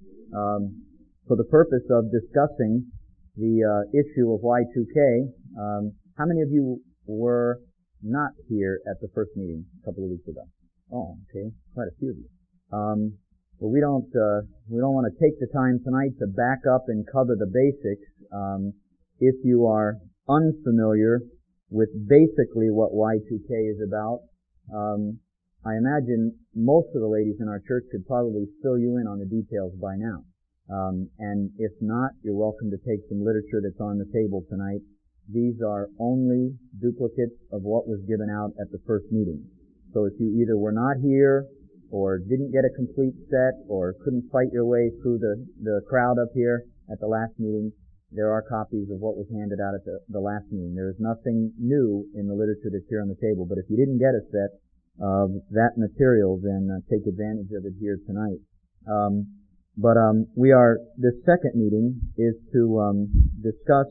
for the purpose of discussing the issue of Y2K. How many of you were not here at the first meeting a couple of weeks ago? Oh, okay, quite a few of you. Well, we don't want to take the time tonight to back up and cover the basics. If you are unfamiliar with basically what Y2K is about, I imagine most of the ladies in our church could probably fill you in on the details by now. And if not, you're welcome to take some literature that's on the table tonight. These are only duplicates of what was given out at the first meeting. So if you either were not here, or didn't get a complete set, or couldn't fight your way through the crowd up here at the last meeting, there are copies of what was handed out at the last meeting. There is nothing new in the literature that's here on the table. But if you didn't get a set of that material, then take advantage of it here tonight. This second meeting is to discuss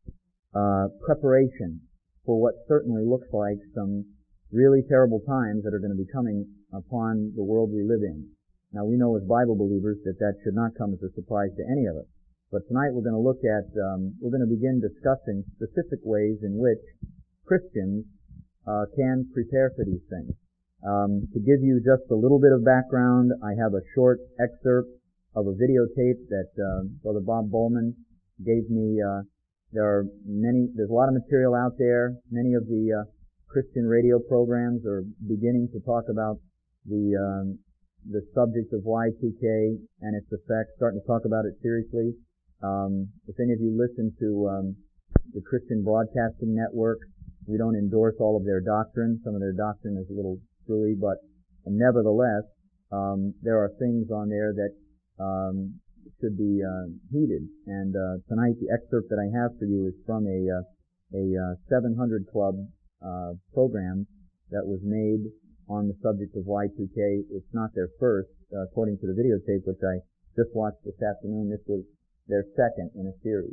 preparation for what certainly looks like some really terrible times that are going to be coming upon the world we live in. Now, we know as Bible believers that should not come as a surprise to any of us. But tonight we're going to look at, we're going to begin discussing specific ways in which Christians can prepare for these things. To give you just a little bit of background, I have a short excerpt of a videotape that Brother Bob Bowman gave me. There's a lot of material out there. Many of the Christian radio programs are beginning to talk about the subject of Y2K and its effects, starting to talk about it seriously. If any of you listen to the Christian Broadcasting Network, we don't endorse all of their doctrine. Some of their doctrine is a little screwy, but nevertheless, there are things on there that should be heeded. And tonight, the excerpt that I have for you is from a 700 Club program that was made on the subject of Y2K. It's not their first, according to the videotape, which I just watched this afternoon. This was their second in a series.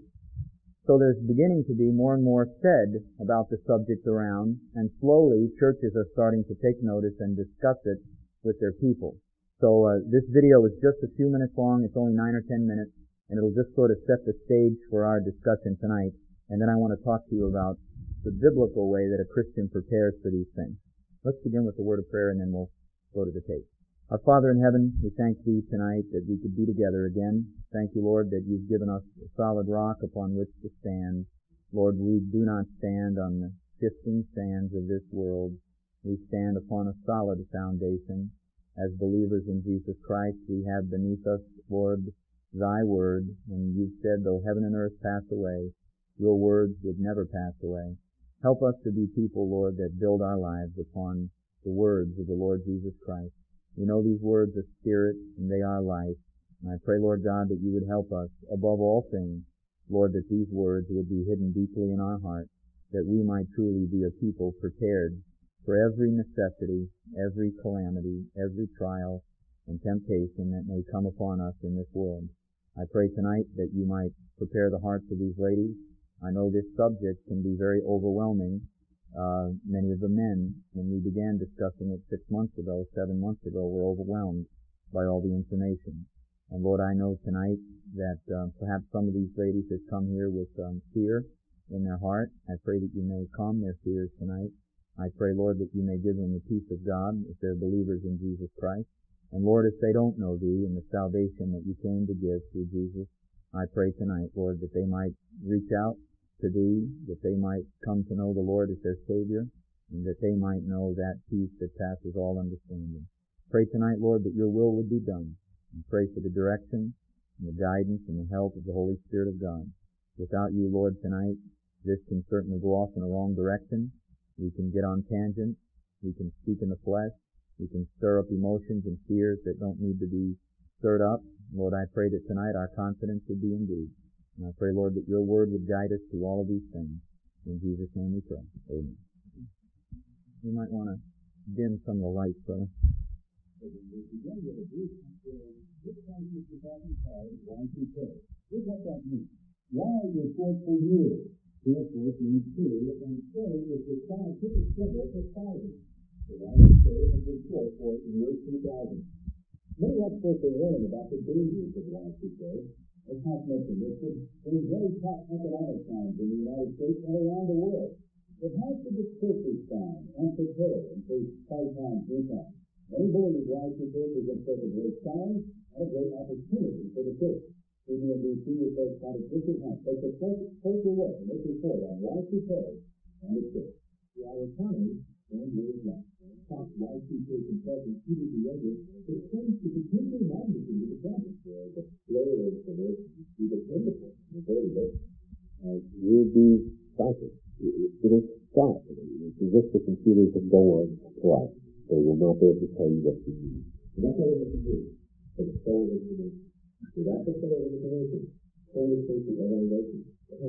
So there's beginning to be more and more said about the subject around, and slowly churches are starting to take notice and discuss it with their people. So this video is just a few minutes long. It's only 9 or 10 minutes, and it'll just sort of set the stage for our discussion tonight. And then I want to talk to you about the biblical way that a Christian prepares for these things. Let's begin with the word of prayer, and then we'll go to the tape. Our Father in heaven, we thank Thee tonight that we could be together again. Thank You, Lord, that You've given us a solid rock upon which to stand. Lord, we do not stand on the shifting sands of this world. We stand upon a solid foundation. As believers in Jesus Christ, we have beneath us, Lord, Thy Word, and You've said, though heaven and earth pass away, Your words would never pass away. Help us to be people, Lord, that build our lives upon the words of the Lord Jesus Christ. We know these words are spirit and they are life. And I pray, Lord God, that You would help us above all things, Lord, that these words would be hidden deeply in our hearts, that we might truly be a people prepared for every necessity, every calamity, every trial and temptation that may come upon us in this world. I pray tonight that You might prepare the hearts of these ladies. I know this subject can be very overwhelming. Many of the men, when we began discussing it 6 months ago, 7 months ago, were overwhelmed by all the information. And Lord, I know tonight that perhaps some of these ladies have come here with fear in their heart. I pray that You may calm their fears tonight. I pray, Lord, that You may give them the peace of God if they're believers in Jesus Christ. And Lord, if they don't know Thee and the salvation that You came to give through Jesus, I pray tonight, Lord, that they might reach out to Thee, that they might come to know the Lord as their Savior, and that they might know that peace that passes all understanding. Pray tonight, Lord, that Your will would be done, and pray for the direction and the guidance and the help of the Holy Spirit of God. Without You, Lord, tonight, this can certainly go off in a wrong direction. We can get on tangents. We can speak in the flesh. We can stir up emotions and fears that don't need to be stirred up. Lord, I pray that tonight our confidence would be in Thee. And I pray, Lord, that Your Word would guide us through all of these things. In Jesus' name we pray. Amen. You might want to dim some of the lights, brother. Here's what that means. Why your forceful years? This work means period, and study is the scientific symbol for science. The United States has been short for year 2000. Many experts are warning about the dangers of Y2K. As Hank mentioned, there's very tough economic times in the United States and around the world. It has to be quickly found and prepared in case hard times do come. Many believe Y2K presents both a great challenge and a great opportunity for the church. CBND Senior Correspondent Richard Hunt takes a closer look in this report on Y2K and the church. Our economy and word of life. Top Y2K consultant Peter Diego explains the potential magnitude of the problem. The flow of information is dependable on a daily basis. You'll be cycles. It'll stop. It's as if the computers have gone flat. They will not be able to tell you what you need. That's all it can do. For the flow of information. So that's the flow of information. Communication and evaluation.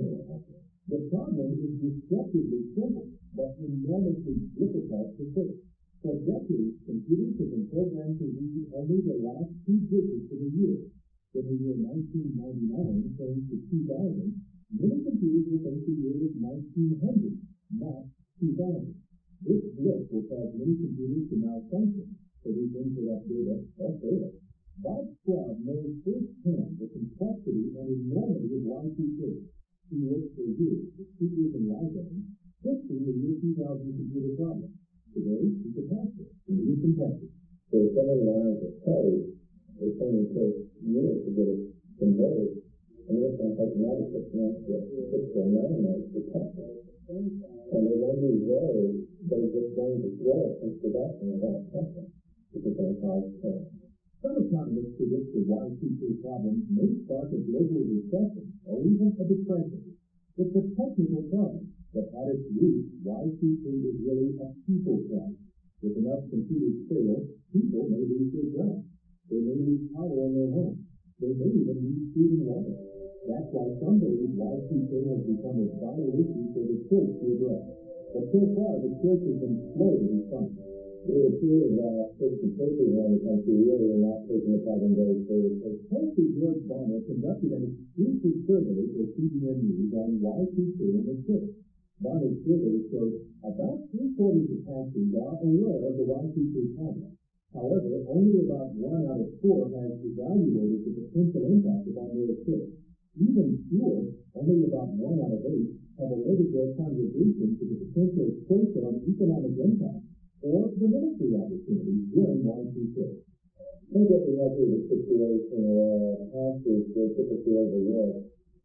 The problem is deceptively simple, but enormously difficult to fix. For decades, computers have been programmed to read only the last 2 digits of a year. From the year 1999 turns to 2000, many computers will think the year is 1900, not 2000. This glitch will cause many computers to malfunction, producing incorrect data or fail. Bob Stroud knows firsthand the complexity and enormity of Y2K. He worked for years with teachers and librarians, fixing the year 2000 computer problem. Today, he's a pastor in Houston, Texas. There's so many lines of code, it's going to take years to get it converted, and it's going to take another 6 months to 6 to 9 months to test it. And they won't be very, they're just going to throw it in production without testing, which is going to cause pain. Some economists predict the Y2K problem may spark a global recession or even a depression. It's a technical problem, but at its root, Y2K is really a people problem. If enough computers fail, people may lose their jobs. They may lose power in their homes. They may even need food and water. That's why some believe Y2K has become a vital issue for the church to address. But so far, the church has been slow to respond. It appears that Christian churches around the country really are not taking the problem very seriously. Pastor George Bonner conducted an exclusive survey for CBN News on Y2K in the church. Bonner's survey shows about 3/4 of pastors are aware of the Y2K problem. However, only about 1 out of 4 has evaluated the potential impact upon their church. Even fewer, only about 1 out of 8, have alerted their congregation to the potential social and economic impact or the ministry opportunities during Y2K. I think what we have here is a situation where pastors are typically overworked,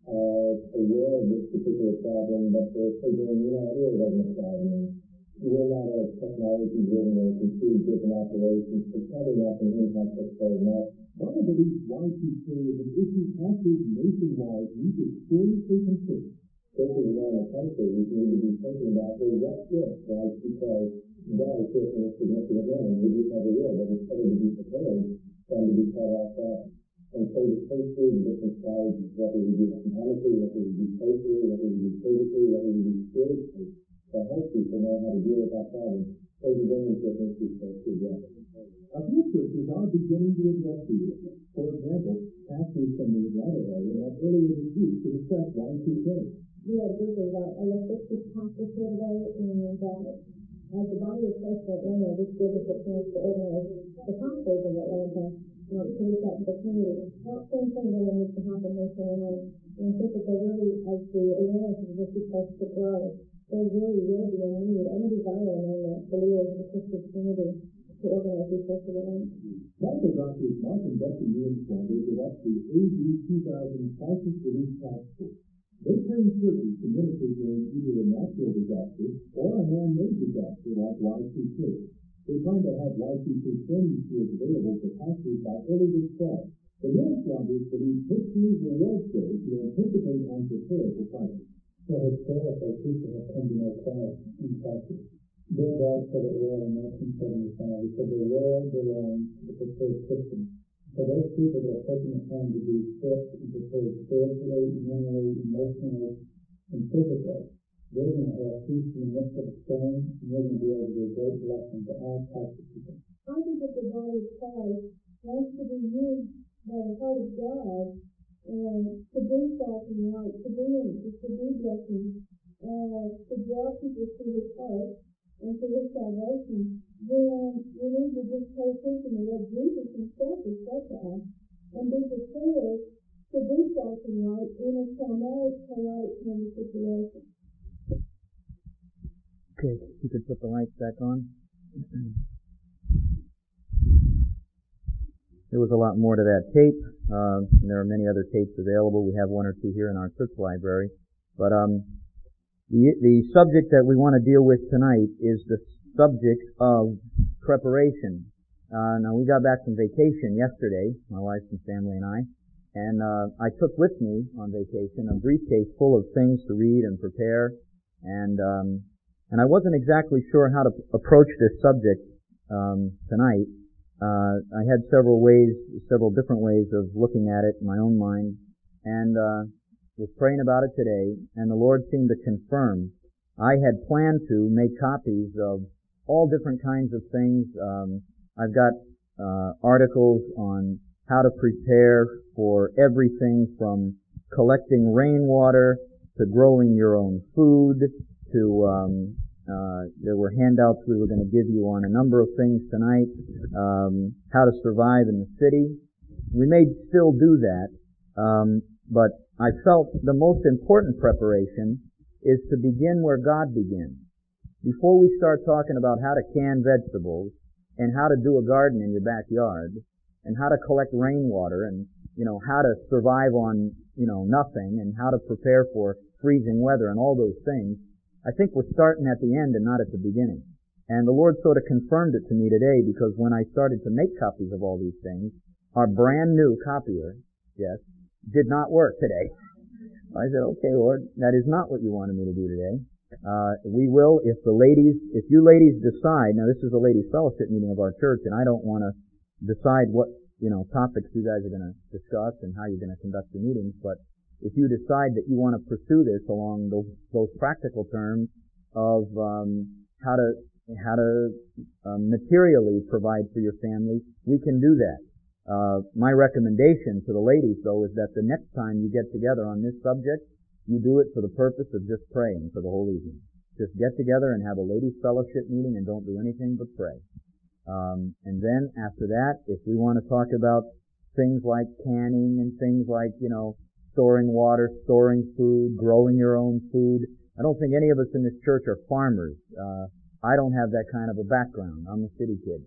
aware of this particular problem, but they're figuring, it really doesn't apply to me. We're not a technology-driven or computer-driven operation, so probably not going to impact us very much. Bonner believes Y2K is an issue pastors nationwide need to seriously consider. Churches around the country, we need to be thinking about, well, what if Y2K does hit in a significant way? And maybe it never will, but it's better to be prepared than to be caught off guard. And so to think through the different strategies, whether we do economically, whether we do socially, whether we do politically, whether we do spiritually, to help people know how to deal with that problem, those are very important issues for us to address. A few churches are beginning to address these issues. For example, pastors from the Atlanta area met earlier this week to discuss Y2K. We had a group of over 60 pastors here today, and as the body of Christ for Atlanta, this gives us a chance to organize the pastors of Atlanta to reach out to the community. That same thing really needs to happen nationwide. And I think that there really, as the awareness of this starts to grow, there really will be a need and a desire among the believers of the Christian community to organize these sorts of events. Medical doctors Mark and Becky Newenswander did up the AD 2000 Crisis Relief Task Force. They train churches to minister during either a natural disaster or a man-made disaster like Y2K. They plan to have Y2K training tools available for pastors by early this fall. The Newenswanders believe history's reward shows to anticipate and prepare for crisis. So historically, people have come to know Christ in practice. Bill Dodge said it well in 1975. He said the world belongs to the prepared Christians. For those people that are taking the time to be fit and prepared spiritually, mentally, emotionally, and physically, they're going to have peace in the midst of the storm, and they're going to be able to be a great blessing to all types of people. I think that the body of Christ wants to be used by the heart of God to bring salt and light, to bring blessings, to draw people to His heart and to His salvation. then we need to just pay attention to what Jesus himself has said to us and be prepared to do something right in a traumatic, chaotic kind of situation. Okay, you could put the lights back on. There was a lot more to that tape. There are many other tapes available. We have one or two here in our church library. But the subject that we want to deal with tonight is the subject of preparation. Now, we got back from vacation yesterday, my wife and family and I took with me on vacation a briefcase full of things to read and prepare, and I wasn't exactly sure how to approach this subject tonight. I had several different ways of looking at it in my own mind, and was praying about it today, and the Lord seemed to confirm. I had planned to make copies of all different kinds of things. I've got articles on how to prepare for everything from collecting rainwater to growing your own food to there were handouts we were going to give you on a number of things tonight, how to survive in the city. We may still do that, but I felt the most important preparation is to begin where God begins. Before we start talking about how to can vegetables and how to do a garden in your backyard and how to collect rainwater and, how to survive on, nothing and how to prepare for freezing weather and all those things, I think we're starting at the end and not at the beginning. And the Lord sort of confirmed it to me today, because when I started to make copies of all these things, our brand new copier, yes, did not work today. I said, okay, Lord, that is not what you wanted me to do today. We will, if you ladies decide, now this is a ladies fellowship meeting of our church, and I don't want to decide what, topics you guys are going to discuss and how you're going to conduct the meetings, but if you decide that you want to pursue this along those practical terms of how to materially provide for your family, we can do that. My recommendation to the ladies, though, is that the next time you get together on this subject, you do it for the purpose of just praying for the whole evening. Just get together and have a ladies' fellowship meeting and don't do anything but pray. And then after that, if we want to talk about things like canning and things like, storing water, storing food, growing your own food. I don't think any of us in this church are farmers. I don't have that kind of a background. I'm a city kid.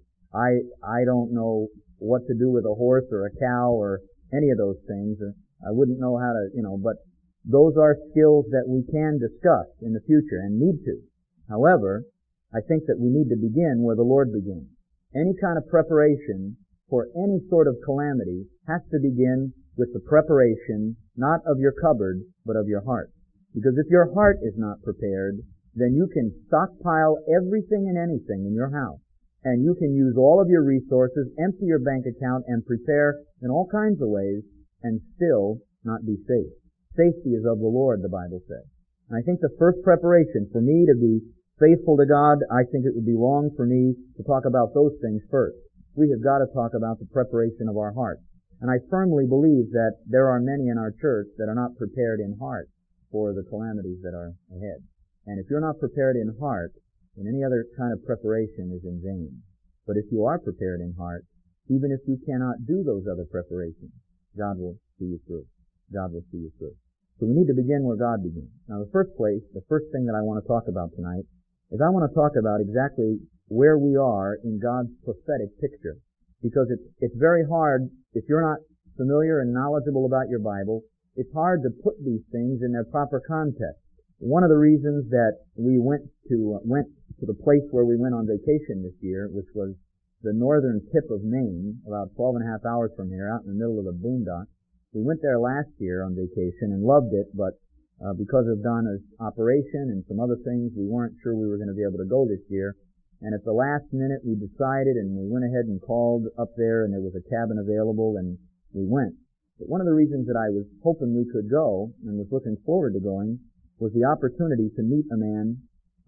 I don't know what to do with a horse or a cow or any of those things. I wouldn't know how to, but those are skills that we can discuss in the future and need to. However, I think that we need to begin where the Lord begins. Any kind of preparation for any sort of calamity has to begin with the preparation not of your cupboard, but of your heart. Because if your heart is not prepared, then you can stockpile everything and anything in your house, and you can use all of your resources, empty your bank account, and prepare in all kinds of ways, and still not be safe. Safety is of the Lord, the Bible says. And I think the first preparation for me to be faithful to God, I think it would be wrong for me to talk about those things first. We have got to talk about the preparation of our heart. And I firmly believe that there are many in our church that are not prepared in heart for the calamities that are ahead. And if you're not prepared in heart, then any other kind of preparation is in vain. But if you are prepared in heart, even if you cannot do those other preparations, God will see you through. God will see you through. So we need to begin where God begins. Now the first thing that I want to talk about tonight is I want to talk about exactly where we are in God's prophetic picture. Because it's very hard, if you're not familiar and knowledgeable about your Bible, it's hard to put these things in their proper context. One of the reasons that we went to the place where we went on vacation this year, which was the northern tip of Maine, about 12 and a half hours from here, out in the middle of the boondocks. We went there last year on vacation and loved it, but because of Donna's operation and some other things, we weren't sure we were going to be able to go this year. And at the last minute, we decided, and we went ahead and called up there, and there was a cabin available, and we went. But one of the reasons that I was hoping we could go, and was looking forward to going, was the opportunity to meet a man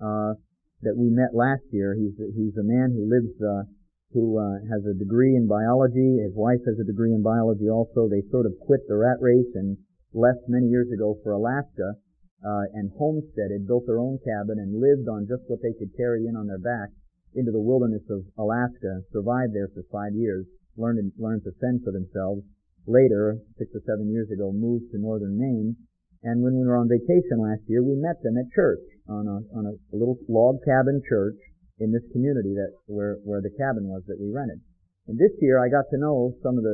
that we met last year. He's a man who has a degree in biology. His wife has a degree in biology also. They sort of quit the rat race and left many years ago for Alaska, and homesteaded, built their own cabin, and lived on just what they could carry in on their back. into the wilderness of Alaska, survived there for 5 years, learned to fend for themselves. Later, 6 or 7 years ago, moved to northern Maine. And when we were on vacation last year, we met them at church on a little log cabin church in this community where the cabin was that we rented. And this year, I got to know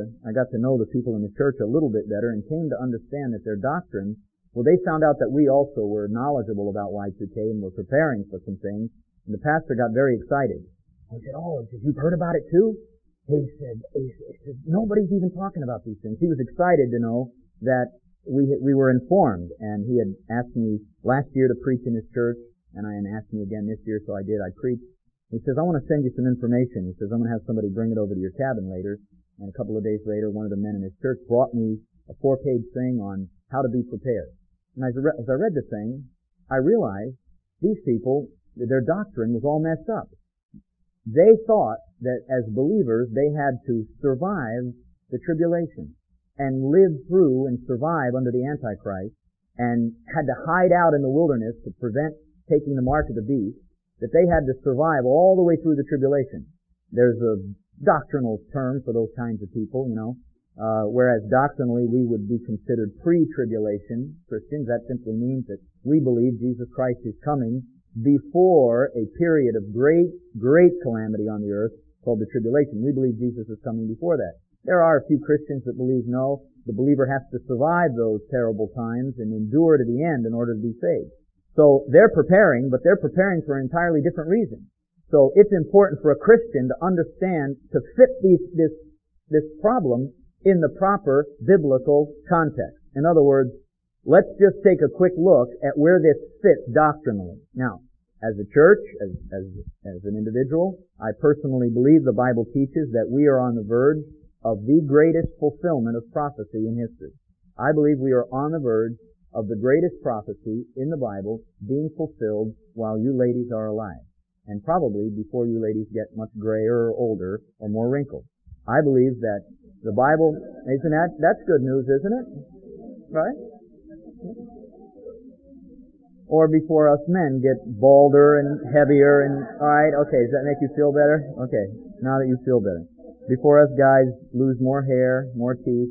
the people in the church a little bit better and came to understand that their doctrine, well, they found out that we also were knowledgeable about Y2K and were preparing for some things. And the pastor got very excited. I said, you've heard about it too? He said, nobody's even talking about these things. He was excited to know that we were informed, and he had asked me last year to preach in his church, and asked me again this year, so I did. I preached. He says, I want to send you some information. He says, I'm going to have somebody bring it over to your cabin later. And a couple of days later, one of the men in his church brought me a 4-page thing on how to be prepared. And as I read the thing, I realized these people, their doctrine was all messed up. They thought that as believers, they had to survive the tribulation and live through and survive under the Antichrist and had to hide out in the wilderness to prevent taking the mark of the beast, that they had to survive all the way through the tribulation. There's a doctrinal term for those kinds of people, whereas doctrinally we would be considered pre-tribulation Christians. That simply means that we believe Jesus Christ is coming before a period of great, great calamity on the earth called the tribulation. We believe Jesus is coming before that. There are a few Christians that believe no, the believer has to survive those terrible times and endure to the end in order to be saved. So they're preparing, but they're preparing for an entirely different reason. So it's important for a Christian to understand, to fit this problem in the proper biblical context. In other words, let's just take a quick look at where this fits doctrinally. Now, as a church, as an individual, I personally believe the Bible teaches that we are on the verge of the greatest fulfillment of prophecy in history. I believe we are on the verge of the greatest prophecy in the Bible being fulfilled while you ladies are alive. And probably before you ladies get much grayer or older or more wrinkled. I believe that the Bible, that's good news, isn't it? Right? Or before us men get balder and heavier and, alright, okay, does that make you feel better? Okay, now that you feel better. Before us guys lose more hair, more teeth,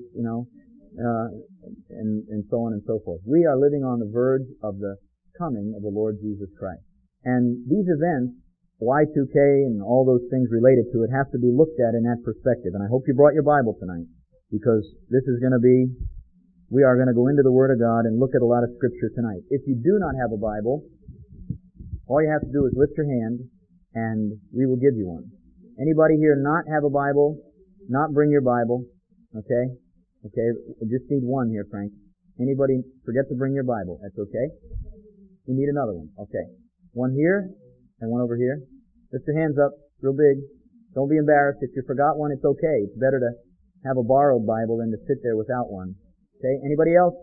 and so on and so forth. We are living on the verge of the coming of the Lord Jesus Christ. And these events, Y2K and all those things related to it, have to be looked at in that perspective. And I hope you brought your Bible tonight, because this is going to be, we are going to go into the Word of God and look at a lot of Scripture tonight. If you do not have a Bible, all you have to do is lift your hand and we will give you one. Anybody here not have a Bible, not bring your Bible, okay? Okay, we just need one here, Frank. Anybody forget to bring your Bible? That's okay. You need another one. Okay. One here and one over here. Lift your hands up, real big. Don't be embarrassed. If you forgot one, it's okay. It's better to have a borrowed Bible than to sit there without one. Okay, anybody else?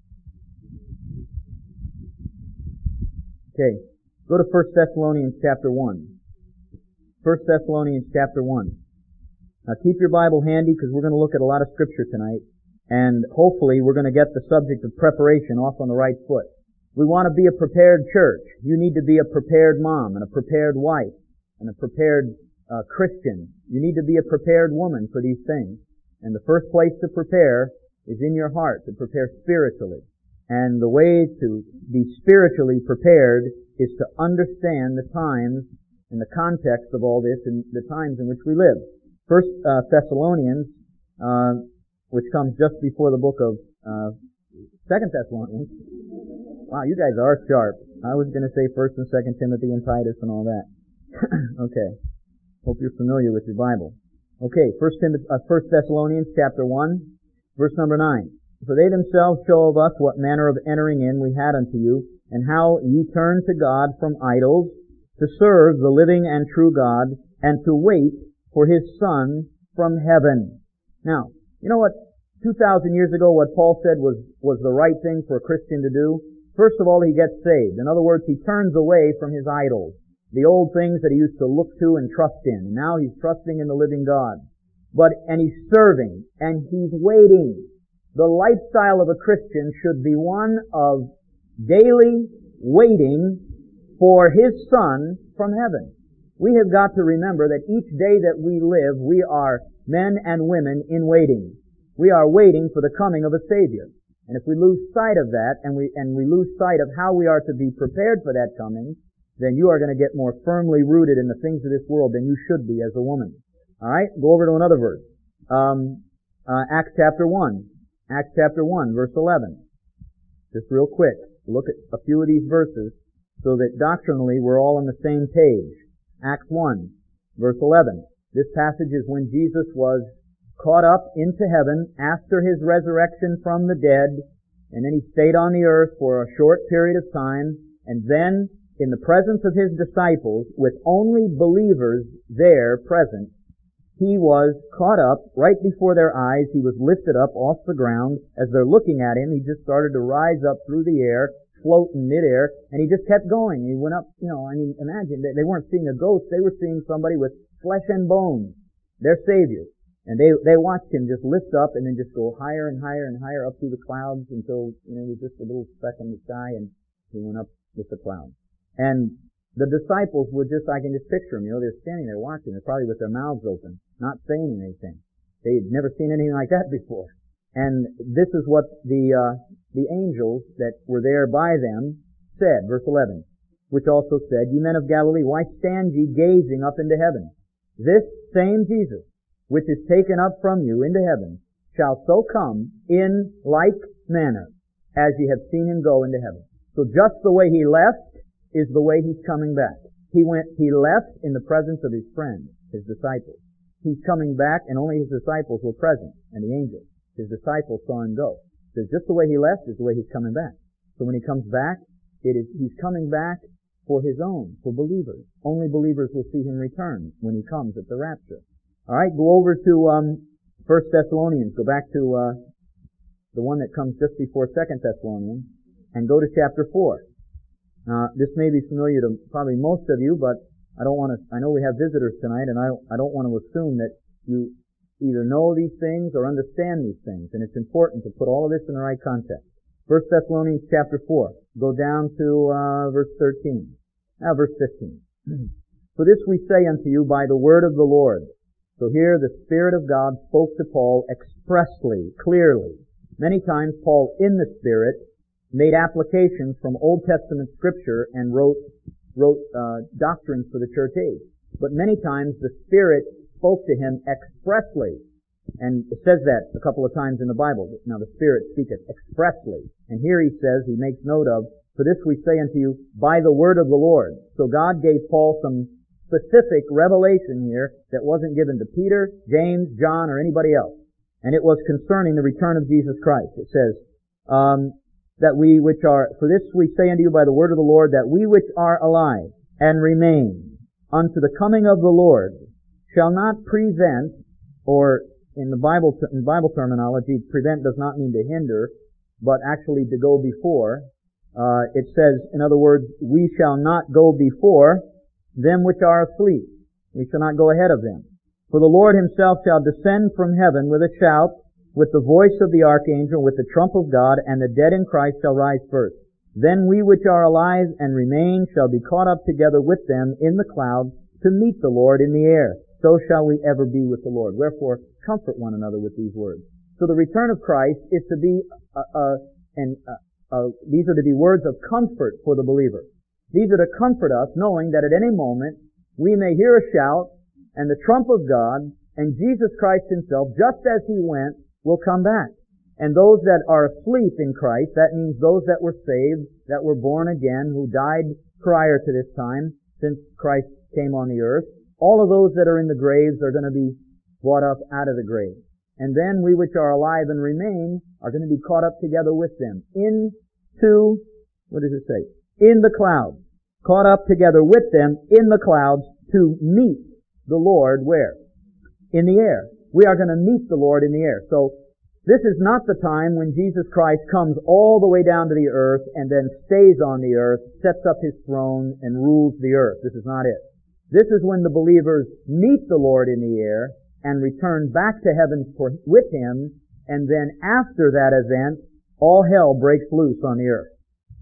Okay, go to 1 Thessalonians chapter 1. 1 Thessalonians chapter 1. Now keep your Bible handy, because we're going to look at a lot of Scripture tonight. And hopefully we're going to get the subject of preparation off on the right foot. We want to be a prepared church. You need to be a prepared mom and a prepared wife and a prepared Christian. You need to be a prepared woman for these things. And the first place to prepare is in your heart, to prepare spiritually. And the way to be spiritually prepared is to understand the times and the context of all this and the times in which we live. First Thessalonians, which comes just before the book of 2 Thessalonians. Wow, you guys are sharp. I was going to say 1st and 2nd Timothy and Titus and all that. Okay. Hope you're familiar with your Bible. Okay, 1 Thessalonians chapter 1, verse number 9. For they themselves show of us what manner of entering in we had unto you, and how ye turned to God from idols, to serve the living and true God, and to wait for His Son from heaven. Now, you know what? 2,000 years ago, what Paul said was the right thing for a Christian to do. First of all, he gets saved. In other words, he turns away from his idols, the old things that he used to look to and trust in. And now he's trusting in the living God. And he's serving, and he's waiting. The lifestyle of a Christian should be one of daily waiting for his Son from heaven. We have got to remember that each day that we live, we are men and women in waiting. We are waiting for the coming of a Savior. And if we lose sight of that, and we lose sight of how we are to be prepared for that coming, then you are going to get more firmly rooted in the things of this world than you should be as a woman. Alright? Go over to another verse. Acts chapter 1. Acts chapter 1, verse 11. Just real quick. Look at a few of these verses so that doctrinally we're all on the same page. Acts 1, verse 11. This passage is when Jesus was caught up into heaven after His resurrection from the dead, and then He stayed on the earth for a short period of time, and then in the presence of His disciples, with only believers there present, He was caught up right before their eyes. He was lifted up off the ground. As they're looking at Him, He just started to rise up through the air, float in midair, and He just kept going. He went up, imagine, they weren't seeing a ghost, they were seeing somebody with flesh and bones, their Savior. And they watched Him just lift up and then just go higher and higher and higher up through the clouds until, he was just a little speck in the sky, and He went up with the clouds. And the disciples were just, I can just picture them, they're standing there watching, they're probably with their mouths open, not saying anything. They'd never seen anything like that before. And this is what the angels that were there by them said, verse 11, which also said, "Ye men of Galilee, why stand ye gazing up into heaven? This same Jesus, which is taken up from you into heaven, shall so come in like manner as ye have seen Him go into heaven." So just the way He left is the way He's coming back. He left in the presence of His friends, His disciples. He's coming back, and only His disciples were present, and the angels. His disciples saw Him go. So just the way He left is the way He's coming back. So when He comes back, He's coming back for His own, for believers. Only believers will see Him return when He comes at the rapture. Alright, go over to 1 Thessalonians. Go back to the one that comes just before 2 Thessalonians, and go to chapter 4. This may be familiar to probably most of you, but I know we have visitors tonight, and I don't want to assume that you either know these things or understand these things, and it's important to put all of this in the right context. 1 Thessalonians chapter 4. Go down to verse 13. Verse 15. "For this we say unto you by the word of the Lord." So here the Spirit of God spoke to Paul expressly, clearly. Many times Paul, in the Spirit, made applications from Old Testament Scripture and wrote doctrines for the church age. But many times the Spirit spoke to him expressly. And it says that a couple of times in the Bible. Now the Spirit speaketh expressly. And here he says, he makes note of, "For this we say unto you by the word of the Lord." So God gave Paul some specific revelation here that wasn't given to Peter, James, John, or anybody else. And it was concerning the return of Jesus Christ. It says, "For this we say unto you by the word of the Lord, that we which are alive and remain unto the coming of the Lord shall not prevent," or in Bible terminology, prevent does not mean to hinder, but actually to go before. It says, in other words, we shall not go before them which are asleep. We shall not go ahead of them. "For the Lord Himself shall descend from heaven with a shout, with the voice of the archangel, with the trump of God, and the dead in Christ shall rise first. Then we which are alive and remain shall be caught up together with them in the clouds to meet the Lord in the air. So shall we ever be with the Lord. Wherefore, comfort one another with these words." So the return of Christ is to be, these are to be words of comfort for the believer. These are to comfort us, knowing that at any moment we may hear a shout, and the trump of God, and Jesus Christ Himself, just as He went, will come back. And those that are asleep in Christ, that means those that were saved, that were born again, who died prior to this time, since Christ came on the earth, all of those that are in the graves are going to be brought up out of the grave. And then we which are alive and remain are going to be caught up together with them into, what does it say? In the clouds. Caught up together with them in the clouds to meet the Lord where? In the air. We are going to meet the Lord in the air. So this is not the time when Jesus Christ comes all the way down to the earth and then stays on the earth, sets up His throne, and rules the earth. This is not it. This is when the believers meet the Lord in the air and return back to heaven with Him, and then after that event, all hell breaks loose on the earth.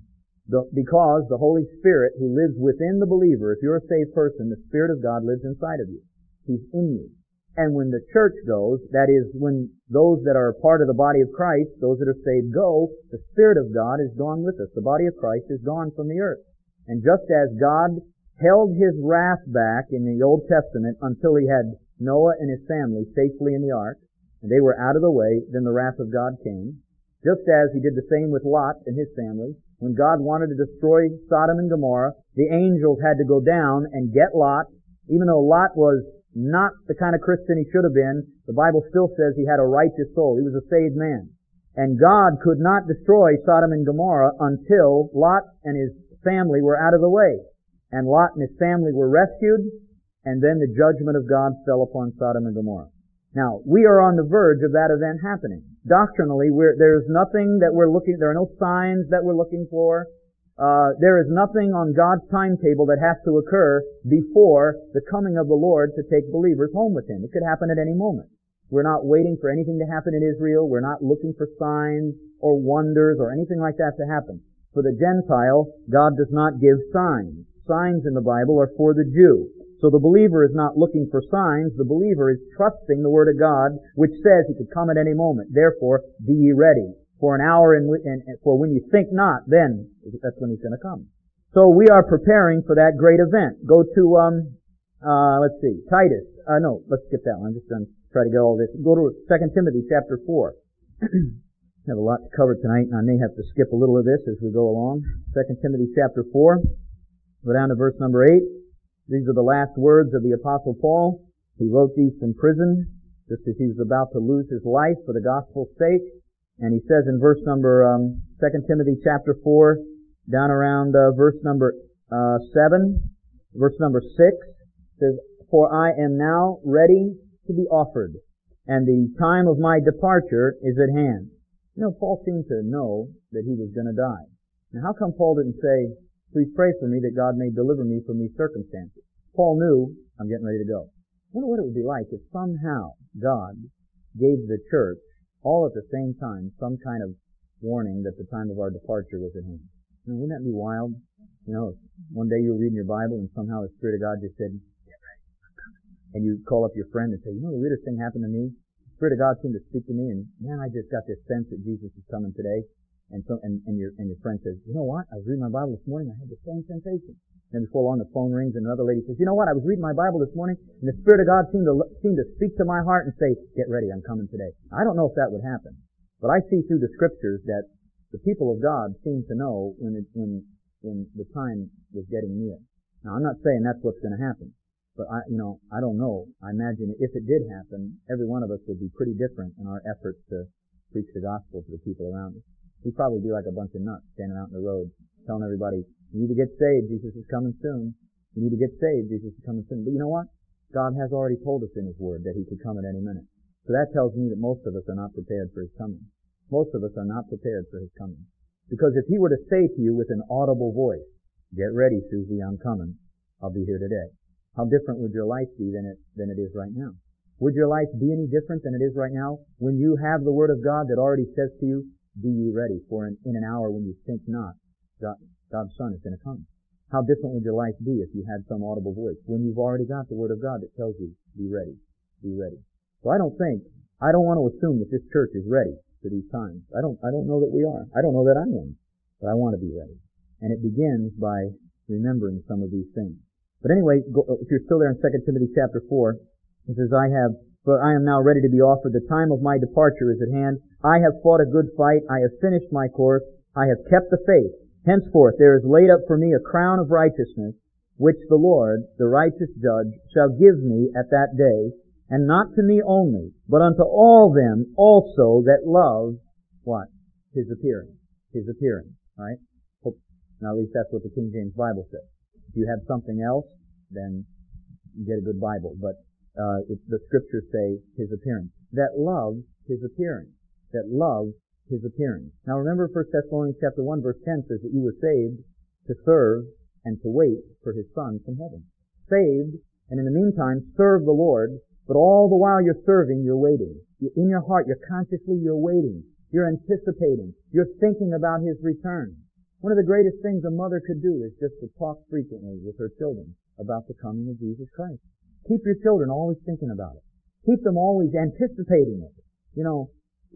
Because the Holy Spirit who lives within the believer, if you're a saved person, the Spirit of God lives inside of you. He's in you. And when the church goes, that is, when those that are part of the body of Christ, those that are saved go, the Spirit of God is gone with us. The body of Christ is gone from the earth. And just as God held His wrath back in the Old Testament until He had Noah and his family safely in the ark, and they were out of the way, then the wrath of God came. Just as He did the same with Lot and his family. When God wanted to destroy Sodom and Gomorrah, the angels had to go down and get Lot. Even though Lot was not the kind of Christian he should have been, the Bible still says he had a righteous soul. He was a saved man. And God could not destroy Sodom and Gomorrah until Lot and his family were out of the way. And Lot and his family were rescued, and then the judgment of God fell upon Sodom and Gomorrah. Now, we are on the verge of that event happening. Doctrinally, there's nothing that we're looking, there are no signs that we're looking for. There is nothing on God's timetable that has to occur before the coming of the Lord to take believers home with Him. It could happen at any moment. We're not waiting for anything to happen in Israel. We're not looking for signs or wonders or anything like that to happen. For the Gentile, God does not give signs. Signs in the Bible are for the Jew. So the believer is not looking for signs. The believer is trusting the Word of God, which says He could come at any moment. Therefore, be ye ready. For an hour and for when you think not, then that's when He's going to come. So we are preparing for that great event. Go to, let's see, Titus. No, let's skip that one. I'm just going to try to get all this. Go to 2 Timothy chapter 4. I have a lot to cover tonight, and I may have to skip a little of this as we go along. 2 Timothy chapter 4. Go down to verse number 8. These are the last words of the Apostle Paul. He wrote these from prison, just as he was about to lose his life for the gospel's sake. And he says in verse number 2 Timothy chapter 4, down around verse number 7, verse number 6, says, "For I am now ready to be offered, and the time of my departure is at hand." You know, Paul seemed to know that he was going to die. Now, how come Paul didn't say, "Please pray for me that God may deliver me from these circumstances"? Paul knew, I'm getting ready to go. I wonder what it would be like if somehow God gave the church all at the same time some kind of warning that the time of our departure was at hand. You know, wouldn't that be wild? You know, one day you were reading your Bible and somehow the Spirit of God just said, "Get ready, I'm coming." And you call up your friend and say, "You know, the weirdest thing happened to me? The Spirit of God seemed to speak to me, and man, I just got this sense that Jesus is coming today." And your friend says, "You know what? I was reading my Bible this morning, I had the same sensation." And before long the phone rings and another lady says, "You know what? I was reading my Bible this morning and the Spirit of God seemed to speak to my heart and say, 'Get ready, I'm coming today.'" I don't know if that would happen, but I see through the Scriptures that the people of God seem to know when the time was getting near. Now, I'm not saying that's what's going to happen, but I don't know. I imagine if it did happen, every one of us would be pretty different in our efforts to preach the gospel to the people around us. We'd probably be like a bunch of nuts standing out in the road telling everybody, "You need to get saved, Jesus is coming soon. You need to get saved, Jesus is coming soon." But you know what? God has already told us in His Word that He could come at any minute. So that tells me that most of us are not prepared for His coming. Most of us are not prepared for His coming. Because if He were to say to you with an audible voice, "Get ready, Susie, I'm coming. I'll be here today," how different would your life be than it is right now? Would your life be any different than it is right now when you have the Word of God that already says to you, "Be ye ready, for in an hour when you think not, God's Son is going to come"? How different would your life be if you had some audible voice when you've already got the Word of God that tells you, "Be ready, be ready"? So I don't want to assume that this church is ready for these times. I don't know that we are. I don't know that I am, but I want to be ready. And it begins by remembering some of these things. But anyway, if you're still there in 2 Timothy chapter 4, it says, "For I am now ready to be offered. The time of my departure is at hand. I have fought a good fight. I have finished my course. I have kept the faith. Henceforth there is laid up for me a crown of righteousness, which the Lord, the righteous judge, shall give me at that day, and not to me only, but unto all them also that love," what? His appearing. His appearing. Right? Now at least that's what the King James Bible says. If you have something else, then you get a good Bible. But the Scriptures say His appearing. That loves His appearing. That loves His appearing. Now remember 1 Thessalonians chapter 1 verse 10 says that you were saved to serve and to wait for His Son from heaven. Saved, and in the meantime serve the Lord, but all the while you're serving, you're waiting. In your heart, you're consciously, you're waiting. You're anticipating. You're thinking about His return. One of the greatest things a mother could do is just to talk frequently with her children about the coming of Jesus Christ. Keep your children always thinking about it. Keep them always anticipating it. You know,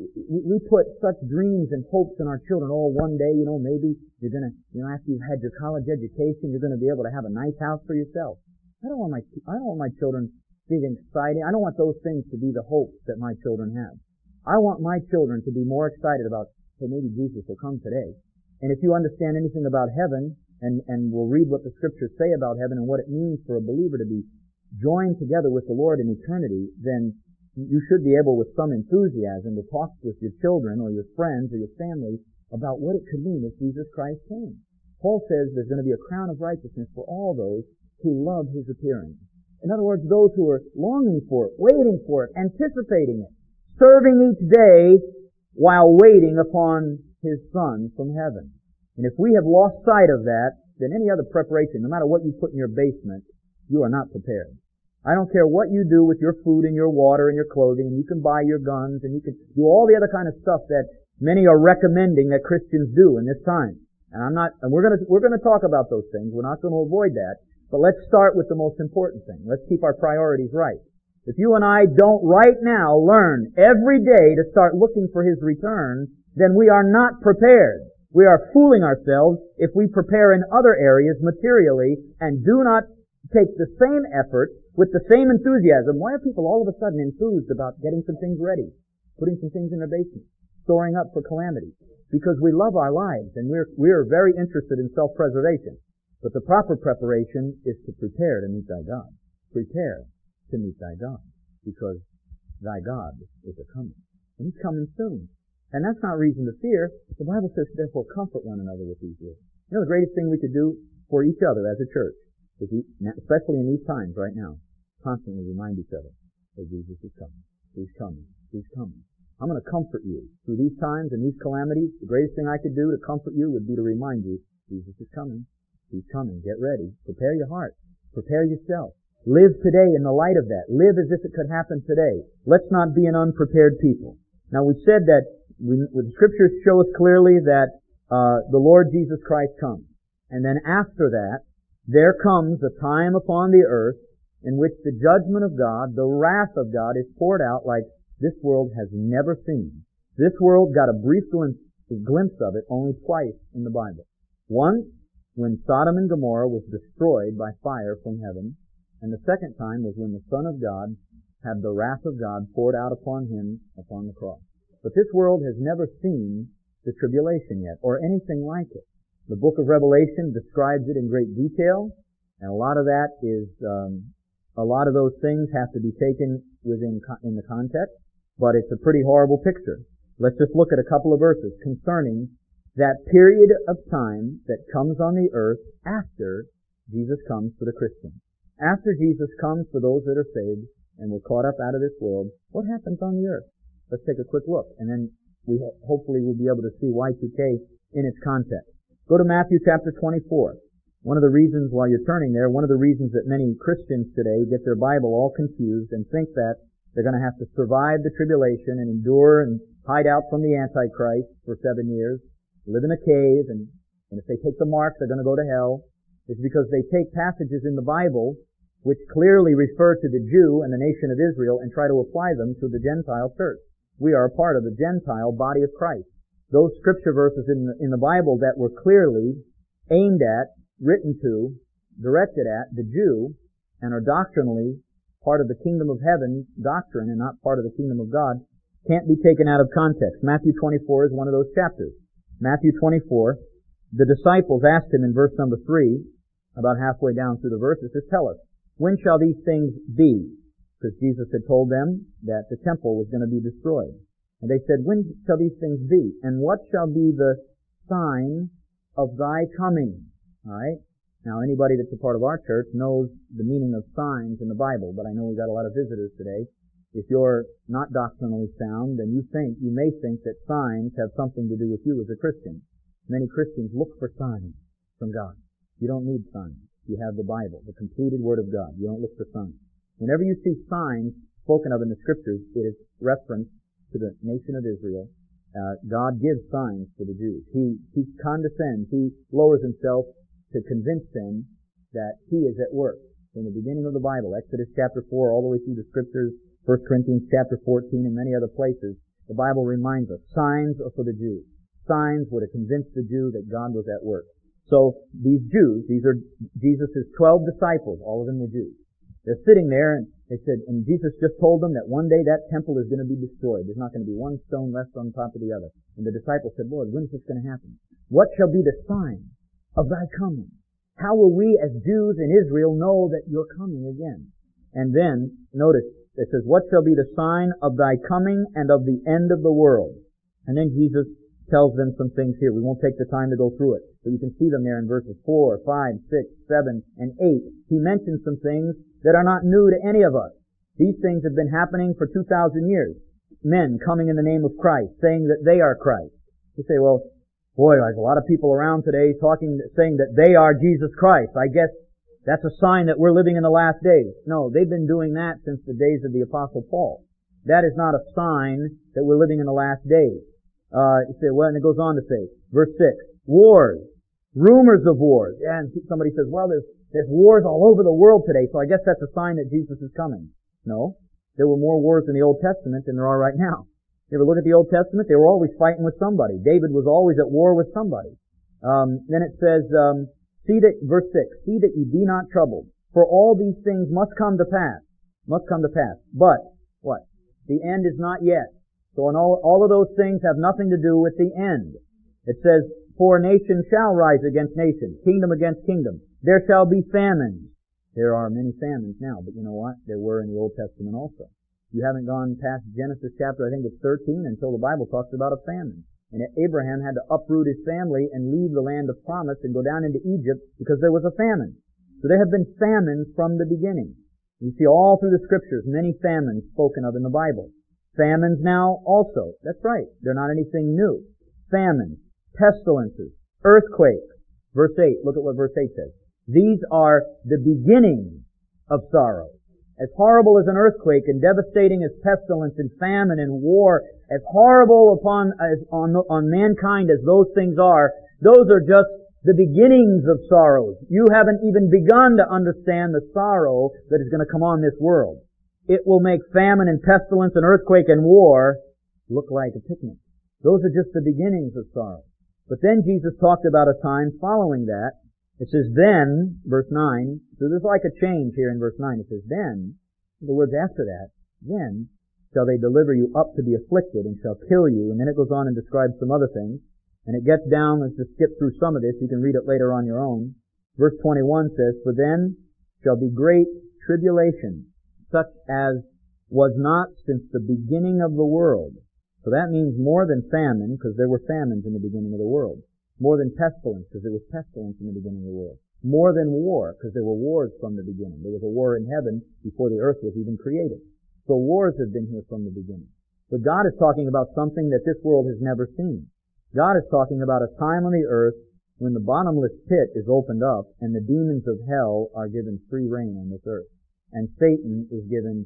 we put such dreams and hopes in our children. Oh, one day, maybe you're gonna, after you've had your college education, you're gonna be able to have a nice house for yourself. I don't want my children feeling excited. I don't want those things to be the hopes that my children have. I want my children to be more excited about, hey, maybe Jesus will come today. And if you understand anything about heaven, and we'll read what the scriptures say about heaven and what it means for a believer to be joined together with the Lord in eternity, then you should be able with some enthusiasm to talk with your children or your friends or your family about what it could mean if Jesus Christ came. Paul says there's going to be a crown of righteousness for all those who love His appearing. In other words, those who are longing for it, waiting for it, anticipating it, serving each day while waiting upon His Son from heaven. And if we have lost sight of that, then any other preparation, no matter what you put in your basement, you are not prepared. I don't care what you do with your food and your water and your clothing, and you can buy your guns, and you can do all the other kind of stuff that many are recommending that Christians do in this time. And we're gonna talk about those things. We're not gonna avoid that. But let's start with the most important thing. Let's keep our priorities right. If you and I don't right now learn every day to start looking for His return, then we are not prepared. We are fooling ourselves if we prepare in other areas materially and do not take the same effort with the same enthusiasm. Why are people all of a sudden enthused about getting some things ready, putting some things in their basement, storing up for calamity? Because we love our lives and we're very interested in self-preservation. But the proper preparation is to prepare to meet thy God. Prepare to meet thy God, because thy God is a-coming. And He's coming soon. And that's not reason to fear. The Bible says, therefore, comfort one another with these words. The greatest thing we could do for each other as a church, especially in these times right now, constantly remind each other that Jesus is coming. He's coming. He's coming. I'm going to comfort you through these times and these calamities. The greatest thing I could do to comfort you would be to remind you, Jesus is coming. He's coming. Get ready. Prepare your heart. Prepare yourself. Live today in the light of that. Live as if it could happen today. Let's not be an unprepared people. Now, we said that the Scriptures show us clearly that the Lord Jesus Christ comes. And then after that, there comes a time upon the earth in which the judgment of God, the wrath of God, is poured out like this world has never seen. This world got a brief glimpse of it only twice in the Bible. Once, when Sodom and Gomorrah was destroyed by fire from heaven, and the second time was when the Son of God had the wrath of God poured out upon Him upon the cross. But this world has never seen the tribulation yet, or anything like it. The book of Revelation describes it in great detail, and a lot of that is, a lot of those things have to be taken in the context, but it's a pretty horrible picture. Let's just look at a couple of verses concerning that period of time that comes on the earth after Jesus comes for the Christian. After Jesus comes for those that are saved and we're caught up out of this world, what happens on the earth? Let's take a quick look, and then we hopefully will be able to see Y2K in its context. Go to Matthew chapter 24. One of the reasons, while you're turning there, one of the reasons that many Christians today get their Bible all confused and think that they're going to have to survive the tribulation and endure and hide out from the Antichrist for 7 years, live in a cave, and if they take the mark, they're going to go to hell, is because they take passages in the Bible which clearly refer to the Jew and the nation of Israel and try to apply them to the Gentile church. We are a part of the Gentile body of Christ. Those scripture verses in the Bible that were clearly aimed at, written to, directed at the Jew, and are doctrinally part of the kingdom of heaven doctrine and not part of the kingdom of God, can't be taken out of context. Matthew 24 is one of those chapters. Matthew 24, the disciples asked Him in verse number 3, about halfway down through the verses, says, tell us, when shall these things be? Because Jesus had told them that the temple was going to be destroyed. And they said, when shall these things be? And what shall be the sign of thy coming? Alright? Now, anybody that's a part of our church knows the meaning of signs in the Bible, but I know we've got a lot of visitors today. If you're not doctrinally sound, then you may think that signs have something to do with you as a Christian. Many Christians look for signs from God. You don't need signs. You have the Bible, the completed Word of God. You don't look for signs. Whenever you see signs spoken of in the Scriptures, it is reference to the nation of Israel God gives signs to the Jews. He condescends. He lowers himself to convince them that he is at work. From the beginning of the Bible, Exodus chapter 4 all the way through the Scriptures, 1 Corinthians chapter 14 and many other places, the Bible reminds us, signs are for the Jews. Signs were to convince the Jew that God was at work. So these Jews, these are Jesus' 12 disciples, all of them were Jews. They're sitting there and they said, and Jesus just told them that one day that temple is going to be destroyed. There's not going to be one stone left on top of the other. And the disciples said, Lord, when is this going to happen? What shall be the sign of thy coming? How will we as Jews in Israel know that you're coming again? And then, notice, it says, what shall be the sign of thy coming and of the end of the world? And then Jesus tells them some things here. We won't take the time to go through it, but you can see them there in verses 4, 5, 6, 7, and 8. He mentions some things that are not new to any of us. These things have been happening for 2,000 years. Men coming in the name of Christ, saying that they are Christ. You say, well, boy, there's a lot of people around today saying that they are Jesus Christ. I guess that's a sign that we're living in the last days. No, they've been doing that since the days of the Apostle Paul. That is not a sign that we're living in the last days. You say, well, and it goes on to say, verse 6, wars, rumors of wars. And somebody says, well, there's wars all over the world today, so I guess that's a sign that Jesus is coming. No, there were more wars in the Old Testament than there are right now. You ever look at the Old Testament? They were always fighting with somebody. David was always at war with somebody. Then it says, verse 6, see that ye be not troubled, for all these things must come to pass. Must come to pass. But, what? The end is not yet. So all of those things have nothing to do with the end. It says, for nation shall rise against nation, kingdom against kingdom. There shall be famines. There are many famines now, but you know what? There were in the Old Testament also. You haven't gone past Genesis chapter, I think it's 13, until the Bible talks about a famine. And Abraham had to uproot his family and leave the land of promise and go down into Egypt because there was a famine. So there have been famines from the beginning. You see all through the Scriptures many famines spoken of in the Bible. Famines now also. That's right. They're not anything new. Famines, pestilences, earthquakes. Verse 8, look at what verse 8 says. These are the beginning of sorrow. As horrible as an earthquake and devastating as pestilence and famine and war, as horrible on mankind as those things are, those are just the beginnings of sorrows. You haven't even begun to understand the sorrow that is going to come on this world. It will make famine and pestilence and earthquake and war look like a picnic. Those are just the beginnings of sorrow. But then Jesus talked about a time following that. It says, then, verse 9, so there's like a change here in verse 9. It says, then, the words after that, then shall they deliver you up to be afflicted and shall kill you. And then it goes on and describes some other things. And it gets down, let's just skip through some of this. You can read it later on your own. Verse 21 says, for then shall be great tribulation, such as was not since the beginning of the world. So that means more than famine, because there were famines in the beginning of the world. More than pestilence, because there was pestilence in the beginning of the world. More than war, because there were wars from the beginning. There was a war in heaven before the earth was even created. So wars have been here from the beginning. But God is talking about something that this world has never seen. God is talking about a time on the earth when the bottomless pit is opened up and the demons of hell are given free rein on this earth. And Satan is given,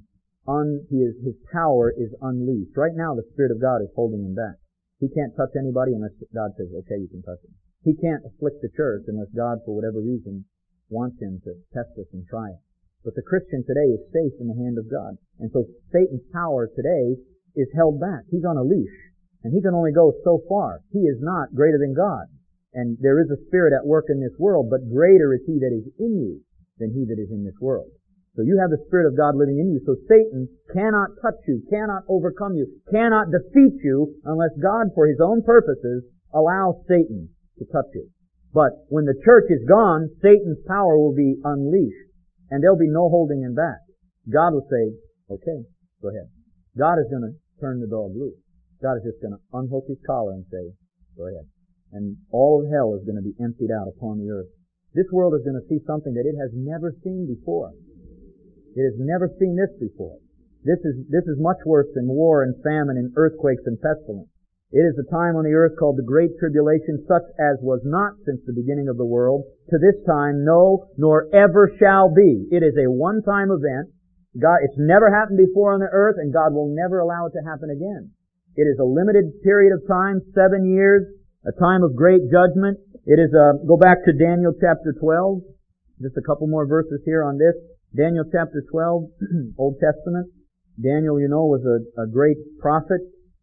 his power is unleashed. Right now the Spirit of God is holding him back. He can't touch anybody unless God says, okay, you can touch him. He can't afflict the church unless God, for whatever reason, wants him to test us and try it. But the Christian today is safe in the hand of God. And so Satan's power today is held back. He's on a leash. And he can only go so far. He is not greater than God. And there is a spirit at work in this world, but greater is he that is in you than he that is in this world. So you have the Spirit of God living in you. So Satan cannot touch you, cannot overcome you, cannot defeat you unless God, for his own purposes, allows Satan to touch you. But when the church is gone, Satan's power will be unleashed, and there'll be no holding him back. God will say, okay, go ahead. God is going to turn the dog loose. God is just going to unhook his collar and say, go ahead. And all of hell is going to be emptied out upon the earth. This world is going to see something that it has never seen before. It has never seen this before. This is much worse than war and famine and earthquakes and pestilence. It is a time on the earth called the Great Tribulation, such as was not since the beginning of the world, to this time, no, nor ever shall be. It is a one-time event. It's never happened before on the earth, and God will never allow it to happen again. It is a limited period of time, 7 years, a time of great judgment. It is go back to Daniel chapter 12. Just a couple more verses here on this. Daniel chapter 12, Old Testament. Daniel, you know, was a great prophet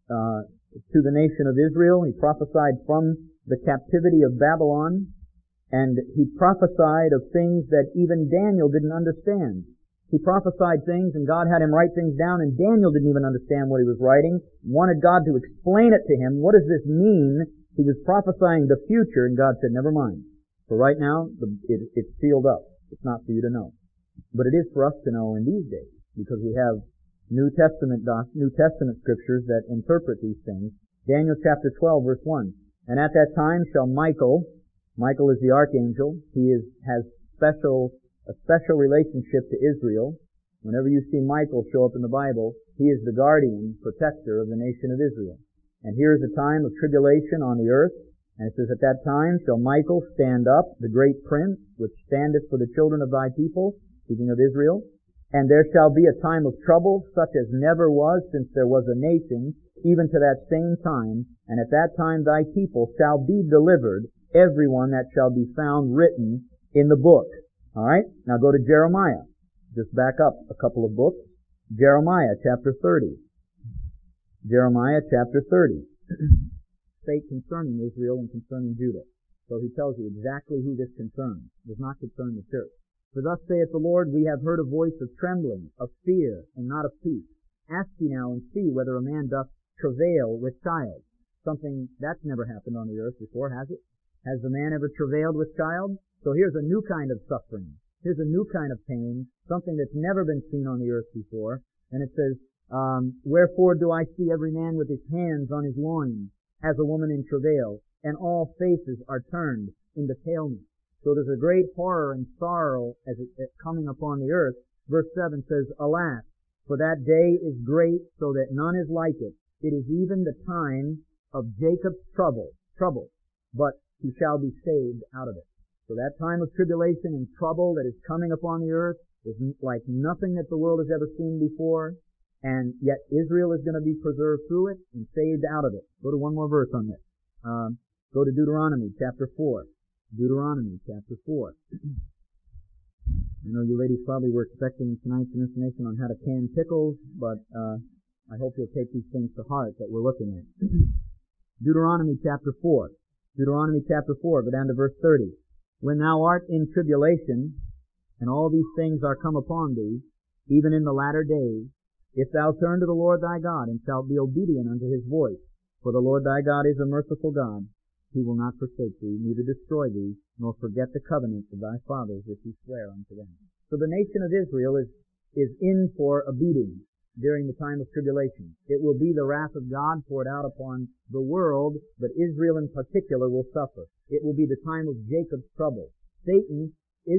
to the nation of Israel. He prophesied from the captivity of Babylon, and he prophesied of things that even Daniel didn't understand. He prophesied things, and God had him write things down, and Daniel didn't even understand what he was writing, wanted God to explain it to him. What does this mean? He was prophesying the future, and God said, never mind. For right now, it's sealed up. It's not for you to know. But it is for us to know in these days, because we have New Testament scriptures that interpret these things. Daniel chapter 12, verse 1. And at that time shall Michael is the archangel. He has a special relationship to Israel. Whenever you see Michael show up in the Bible, he is the guardian, protector of the nation of Israel. And here is a time of tribulation on the earth. And it says, at that time shall Michael stand up, the great prince, which standeth for the children of thy people, speaking of Israel. And there shall be a time of trouble, such as never was since there was a nation, even to that same time. And at that time thy people shall be delivered, everyone that shall be found written in the book. Alright, now go to Jeremiah. Just back up a couple of books. Jeremiah chapter 30. Jeremiah chapter 30. State concerning Israel and concerning Judah. So he tells you exactly who this concerns. It does not concern the church. For thus saith the Lord, we have heard a voice of trembling, of fear, and not of peace. Ask ye now and see whether a man doth travail with child. Something that's never happened on the earth before, has it? Has the man ever travailed with child? So here's a new kind of suffering. Here's a new kind of pain, something that's never been seen on the earth before. And it says, wherefore do I see every man with his hands on his loins, as a woman in travail, and all faces are turned into paleness. So there's a great horror and sorrow as it's coming upon the earth. Verse 7 says, alas, for that day is great, so that none is like it. It is even the time of Jacob's trouble, but he shall be saved out of it. So that time of tribulation and trouble that is coming upon the earth is like nothing that the world has ever seen before, and yet Israel is going to be preserved through it and saved out of it. Go to one more verse on this. Go to Deuteronomy chapter 4. Deuteronomy chapter 4. I know you ladies probably were expecting tonight's information on how to can pickles, but I hope you'll take these things to heart that we're looking at. Deuteronomy chapter 4. Deuteronomy chapter 4, go down to verse 30. When thou art in tribulation, and all these things are come upon thee, even in the latter days, if thou turn to the Lord thy God, and shalt be obedient unto his voice, for the Lord thy God is a merciful God, he will not forsake thee, neither destroy thee, nor forget the covenant of thy fathers which he sware unto them. So the nation of Israel is in for a beating during the time of tribulation. It will be the wrath of God poured out upon the world, but Israel in particular will suffer. It will be the time of Jacob's trouble. Satan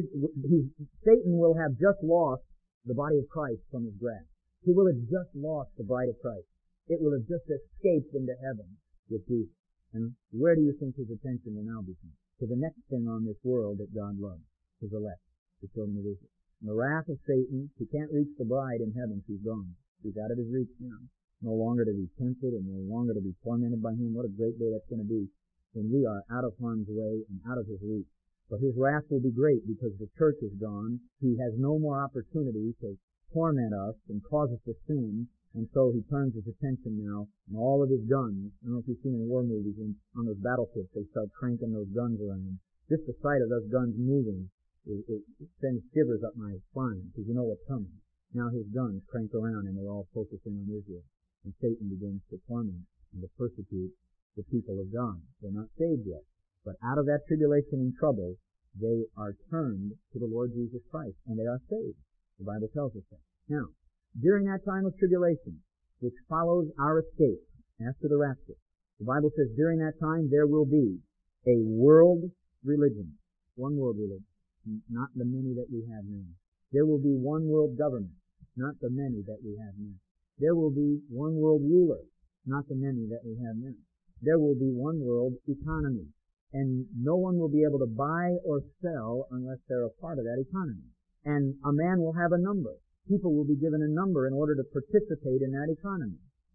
will have just lost the body of Christ from his grasp. He will have just lost the bride of Christ. It will have just escaped into heaven with Jesus. And where do you think his attention will now be? To the next thing on this world that God loves, his elect, the children of Israel. And the wrath of Satan, he can't reach the bride in heaven. She's gone. She's out of his reach now. No longer to be tempted and no longer to be tormented by him. What a great day that's going to be when we are out of harm's way and out of his reach. But his wrath will be great because the church is gone. He has no more opportunity to torment us and cause us to sin. And so he turns his attention now on all of his guns. I don't know if you've seen in war movies, on those battleships, they start cranking those guns around. Just the sight of those guns moving, it sends shivers up my spine because you know what's coming. Now his guns crank around and they're all focusing on Israel. And Satan begins to torment and to persecute the people of God. They're not saved yet. But out of that tribulation and trouble, they are turned to the Lord Jesus Christ and they are saved. The Bible tells us that. Now, during that time of tribulation, which follows our escape after the rapture, the Bible says during that time there will be a world religion. One world religion. Not the many that we have now. There will be one world government. Not the many that we have now. There will be one world ruler. Not the many that we have now. There will be one world economy. And no one will be able to buy or sell unless they're a part of that economy. And a man will have a number. People will be given a number in order to participate in that economy.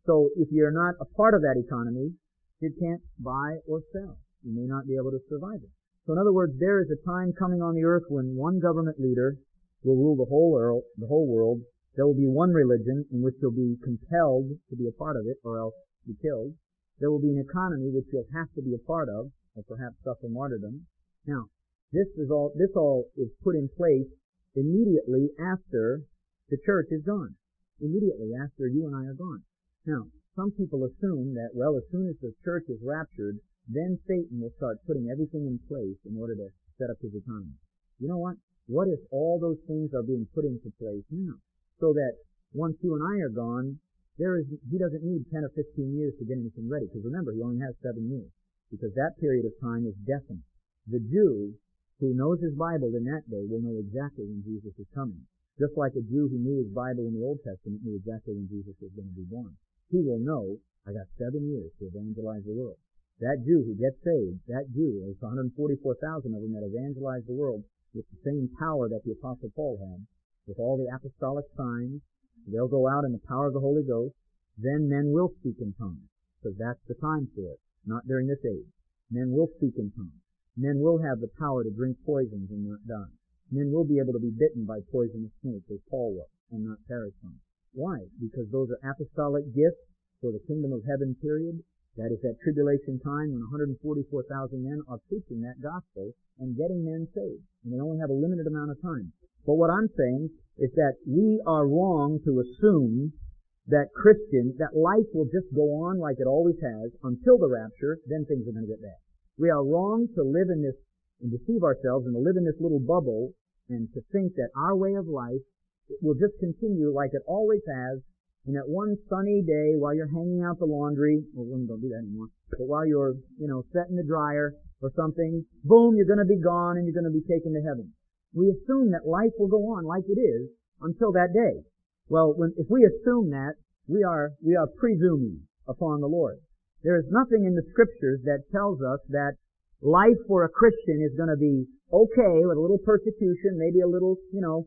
So if you're not a part of that economy, you can't buy or sell. You may not be able to survive it. So in other words, there is a time coming on the earth when one government leader will rule the whole world. There will be one religion in which you'll be compelled to be a part of it or else be killed. There will be an economy which you'll have to be a part of or perhaps suffer martyrdom. Now, this all is put in place immediately after the church is gone. Immediately after you and I are gone. Now, some people assume that, well, as soon as the church is raptured, then Satan will start putting everything in place in order to set up his economy. You know what? What if all those things are being put into place now? So that once you and I are gone, he doesn't need 10 or 15 years to get anything ready. Because remember, he only has 7 years. Because that period of time is definite. The Jew who knows his Bible in that day will know exactly when Jesus is coming. Just like a Jew who knew his Bible in the Old Testament knew exactly when Jesus was going to be born. He will know, I got 7 years to evangelize the world. That Jew who gets saved, that Jew, there's 144,000 of them that evangelize the world with the same power that the Apostle Paul had, with all the apostolic signs. They'll go out in the power of the Holy Ghost. Then men will speak in tongues, because that's the time for it, not during this age. Men will speak in tongues. Men will have the power to drink poisons and not die. Men will be able to be bitten by poisonous snakes, as Paul was, and not perish from it. Why? Because those are apostolic gifts for the kingdom of heaven period. That is that tribulation time when 144,000 men are preaching that gospel and getting men saved. And they only have a limited amount of time. But what I'm saying is that we are wrong to assume that Christians, that life will just go on like it always has until the rapture, then things are going to get bad. We are wrong to live in this and deceive ourselves and to live in this little bubble and to think that our way of life will just continue like it always has. And that one sunny day while you're hanging out the laundry, well, women don't do that anymore, but while you're, setting the dryer or something, boom, you're going to be gone and you're going to be taken to heaven. We assume that life will go on like it is until that day. Well, if we assume that, we are presuming upon the Lord. There is nothing in the Scriptures that tells us that life for a Christian is going to be okay with a little persecution, maybe a little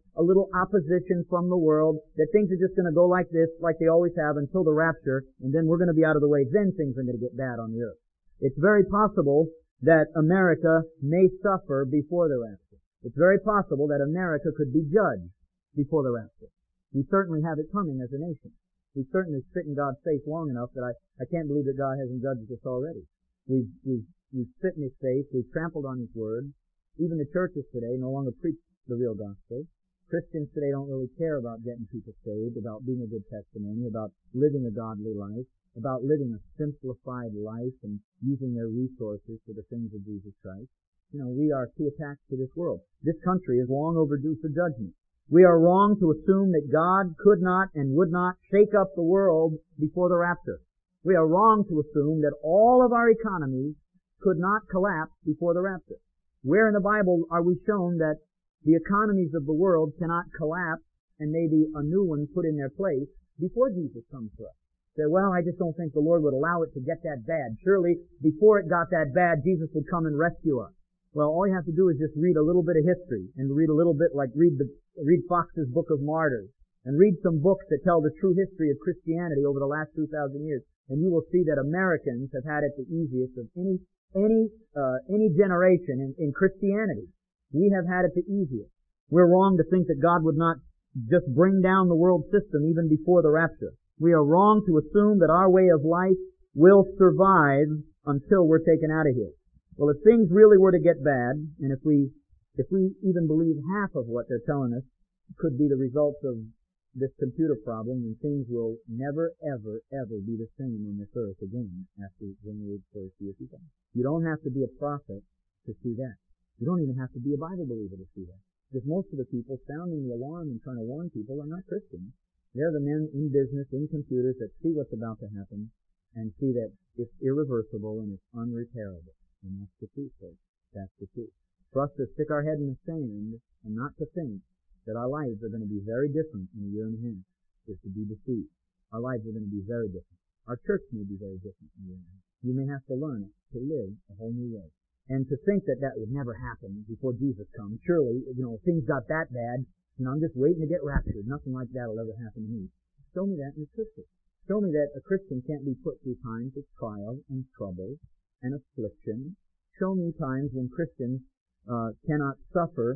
opposition from the world, that things are just going to go like this, like they always have until the rapture, and then we're going to be out of the way, then things are going to get bad on the earth. It's very possible that America may suffer before the rapture. It's very possible that America could be judged before the rapture. We certainly have it coming as a nation. We certainly sit in God's face long enough that I can't believe that God hasn't judged us already. We've sit in His face, we've trampled on His Word. Even the churches today no longer preach the real gospel. Christians today don't really care about getting people saved, about being a good testimony, about living a godly life, about living a simplified life and using their resources for the things of Jesus Christ. We are too attached to this world. This country is long overdue for judgment. We are wrong to assume that God could not and would not shake up the world before the rapture. We are wrong to assume that all of our economies could not collapse before the rapture. Where in the Bible are we shown that the economies of the world cannot collapse and maybe a new one put in their place before Jesus comes to us? Say, well, I just don't think the Lord would allow it to get that bad. Surely, before it got that bad, Jesus would come and rescue us. Well, all you have to do is just read a little bit of history and read a little bit like read Fox's Book of Martyrs and read some books that tell the true history of Christianity over the last 2,000 years, and you will see that Americans have had it the easiest of any generation in Christianity. We have had it the easiest. We're wrong to think that God would not just bring down the world system even before the rapture. We are wrong to assume that our way of life will survive until we're taken out of here. Well, if things really were to get bad, and if we even believe half of what they're telling us could be the results of this computer problem, then things will never, ever, ever be the same on this earth again after January 1st, year 2000. You don't have to be a prophet to see that. You don't even have to be a Bible believer to see that. Because most of the people sounding the alarm and trying to warn people are not Christians. They're the men in business, in computers, that see what's about to happen and see that it's irreversible and it's unrepairable. And that's the truth, folks. That's the truth. For us to stick our head in the sand and not to think that our lives are going to be very different in a year and a half is to be deceived. Our lives are going to be very different. Our church may be very different in a year and a half. You may have to learn to live a whole new way. And to think that would never happen before Jesus comes. Surely, if things got that bad, I'm just waiting to get raptured. Nothing like that will ever happen to me. Show me that in the Scripture. Show me that a Christian can't be put through times of trial and trouble and affliction. Show me times when Christians cannot suffer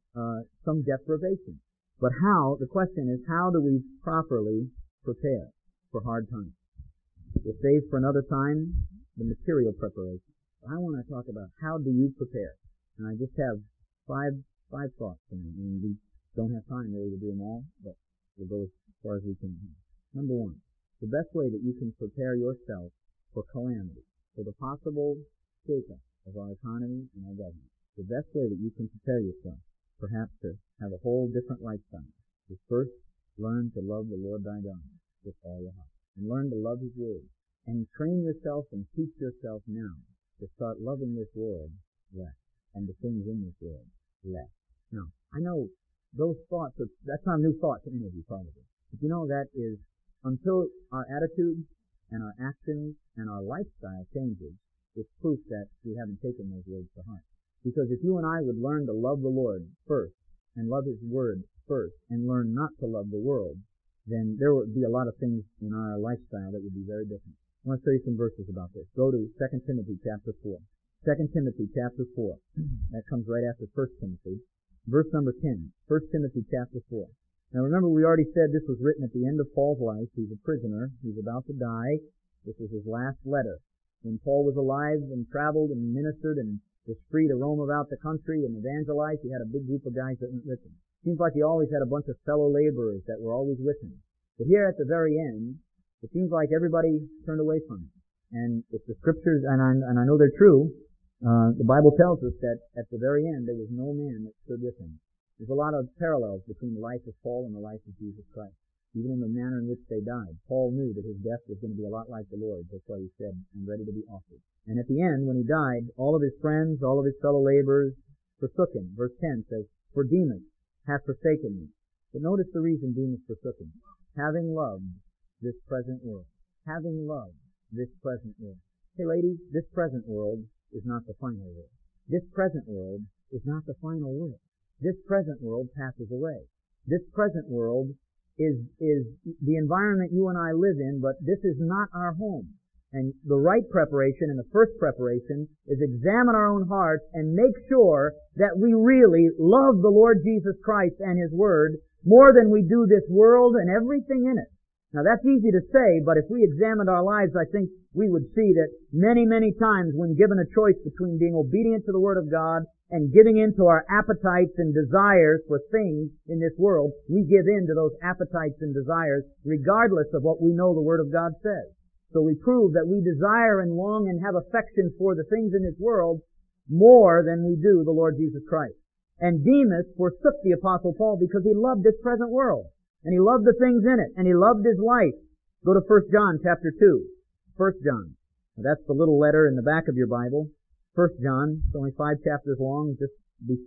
some deprivation. But how, the question is, how do we properly prepare for hard times? We'll save for another time the material preparation. I want to talk about how do you prepare. And I just have five thoughts, and we don't have time really to do them all, but we'll go as far as we can. Number one, the best way that you can prepare yourself for calamity, for the possible shake-up of our economy and our government, the best way that you can prepare yourself, perhaps to have a whole different lifestyle, is first learn to love the Lord thy God with all your heart, and learn to love His Word, and train yourself and teach yourself now to start loving this world less, and the things in this world less. Now, I know those thoughts, that's not a new thought to any of you probably, but you know that is, until our attitudes and our actions and our lifestyle changes, it's proof that we haven't taken those words to heart. Because if you and I would learn to love the Lord first, and love His Word first, and learn not to love the world, then there would be a lot of things in our lifestyle that would be very different. I want to show you some verses about this. Go to 2 Timothy chapter 4. 2 Timothy chapter 4. That comes right after 1 Timothy. Verse number 10. 1 Timothy chapter 4. Now remember, we already said this was written at the end of Paul's life. He's a prisoner. He's about to die. This was his last letter. When Paul was alive and traveled and ministered and was free to roam about the country and evangelize, he had a big group of guys that went with him. Seems like he always had a bunch of fellow laborers that were always with him. But here at the very end, it seems like everybody turned away from him. And if the scriptures, and I know they're true, the Bible tells us that at the very end there was no man that stood with him. There's a lot of parallels between the life of Paul and the life of Jesus Christ, even in the manner in which they died. Paul knew that his death was going to be a lot like the Lord's. That's why he said, "I'm ready to be offered." And at the end, when he died, all of his friends, all of his fellow laborers forsook him. Verse 10 says, "For Demas hath forsaken me." But notice the reason Demas forsook him. Having loved this present world. Having loved this present world. Hey ladies, this present world is not the final world. This present world is not the final world. This present world passes away. This present world is the environment you and I live in, but this is not our home. And the right preparation and the first preparation is examine our own hearts and make sure that we really love the Lord Jesus Christ and His Word more than we do this world and everything in it. Now that's easy to say, but if we examined our lives, I think we would see that many, many times when given a choice between being obedient to the Word of God and giving in to our appetites and desires for things in this world, we give in to those appetites and desires regardless of what we know the Word of God says. So we prove that we desire and long and have affection for the things in this world more than we do the Lord Jesus Christ. And Demas forsook the Apostle Paul because he loved this present world. And he loved the things in it. And he loved his life. Go to 1 John chapter 2. 1 John. Now that's the little letter in the back of your Bible. 1 John. It's only 5 chapters long, just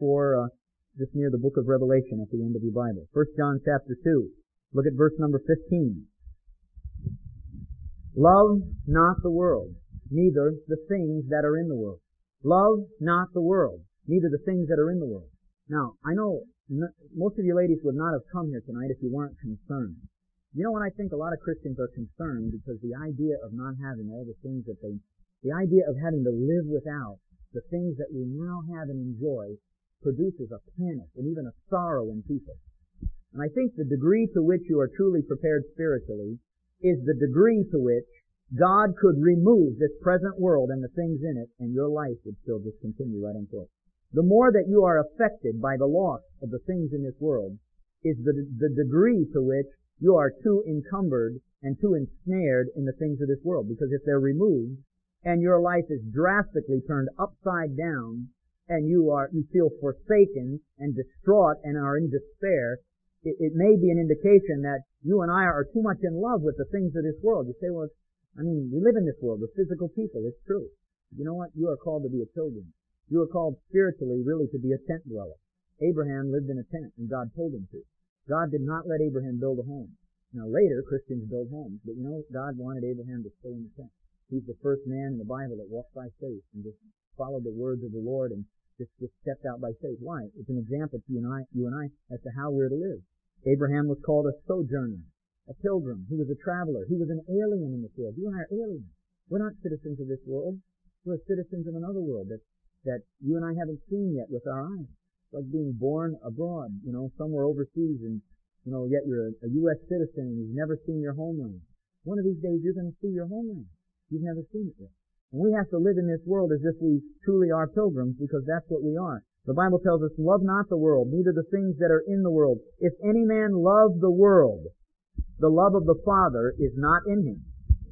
near the book of Revelation at the end of your Bible. 1 John chapter 2. Look at verse number 15. Love not the world, neither the things that are in the world. Love not the world, neither the things that are in the world. Now, I know most of you ladies would not have come here tonight if you weren't concerned. You know what, I think a lot of Christians are concerned because the idea of not having all the things that the idea of having to live without the things that we now have and enjoy produces a panic and even a sorrow in people. And I think the degree to which you are truly prepared spiritually is the degree to which God could remove this present world and the things in it, and your life would still just continue right on course. The more that you are affected by the loss of the things in this world is the degree to which you are too encumbered and too ensnared in the things of this world. Because if they're removed and your life is drastically turned upside down and you feel forsaken and distraught and are in despair, it may be an indication that you and I are too much in love with the things of this world. You say, well, we live in this world. We're physical people. It's true. You know what? You are called to be a pilgrim. You are called spiritually really to be a tent dweller. Abraham lived in a tent, and God told him to. God did not let Abraham build a home. Now later, Christians build homes, but you know, God wanted Abraham to stay in the tent. He's the first man in the Bible that walked by faith and just followed the words of the Lord and just stepped out by faith. Why? It's an example to you and I as to how we're to live. Abraham was called a sojourner. a pilgrim. He was a traveler. He was an alien in this world. You and I are aliens. We're not citizens of this world. We're citizens of another world that you and I haven't seen yet with our eyes. It's like being born abroad, somewhere overseas, and, yet you're a U.S. citizen and you've never seen your homeland. One of these days you're going to see your homeland. You've never seen it yet. And we have to live in this world as if we truly are pilgrims, because that's what we are. The Bible tells us, love not the world, neither the things that are in the world. If any man love the world, the love of the Father is not in him.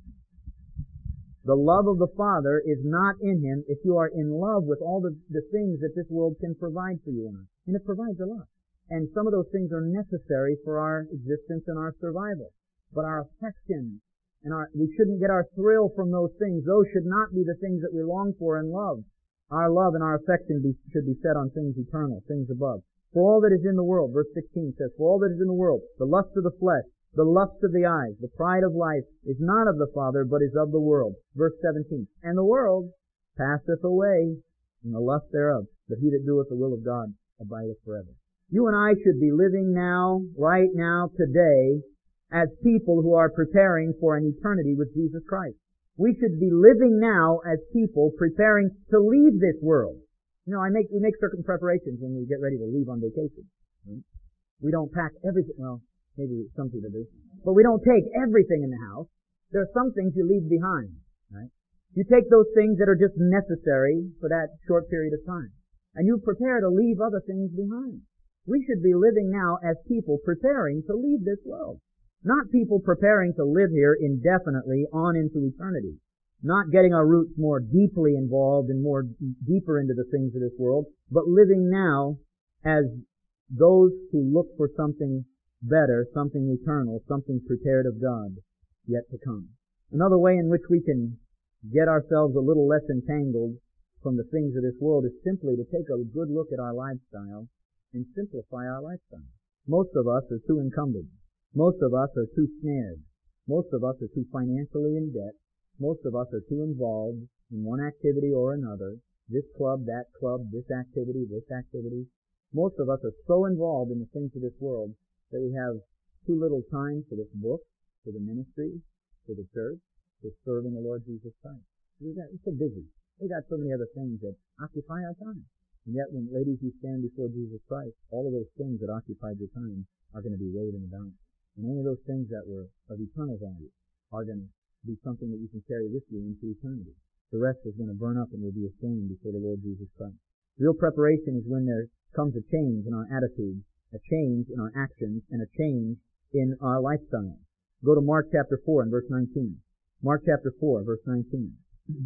The love of the Father is not in him if you are in love with all the things that this world can provide for you and I. And it provides a lot. And some of those things are necessary for our existence and our survival. But our affection and we shouldn't get our thrill from those things. Those should not be the things that we long for and love. Our love and our affection should be set on things eternal, things above. For all that is in the world, verse 16 says, for all that is in the world, the lust of the flesh, the lust of the eyes, the pride of life, is not of the Father, but is of the world. Verse 17, and the world passeth away, and the lust thereof, but he that doeth the will of God abideth forever. You and I should be living now, right now, today, as people who are preparing for an eternity with Jesus Christ. We should be living now as people preparing to leave this world. We make certain preparations when we get ready to leave on vacation. Right? We don't pack everything, well, maybe some people do, but we don't take everything in the house. There are some things you leave behind, right? You take those things that are just necessary for that short period of time, and you prepare to leave other things behind. We should be living now as people preparing to leave this world. Not people preparing to live here indefinitely on into eternity. Not getting our roots more deeply involved and more deeper into the things of this world, but living now as those who look for something better, something eternal, something prepared of God yet to come. Another way in which we can get ourselves a little less entangled from the things of this world is simply to take a good look at our lifestyle and simplify our lifestyle. Most of us are too encumbered. Most of us are too snared. Most of us are too financially in debt. Most of us are too involved in one activity or another. This club, that club, this activity, this activity. Most of us are so involved in the things of this world that we have too little time for this book, for the ministry, for the church, for serving the Lord Jesus Christ. We're so busy. We got so many other things that occupy our time. And yet when, ladies, you stand before Jesus Christ, all of those things that occupied your time are going to be weighed in the balance. And only those things that were of eternal value are going to be something that you can carry with you into eternity. The rest is going to burn up and will be ashamed before the Lord Jesus Christ. Real preparation is when there comes a change in our attitudes, a change in our actions, and a change in our lifestyle. Go to Mark chapter 4 and verse 19. Mark chapter 4, verse 19.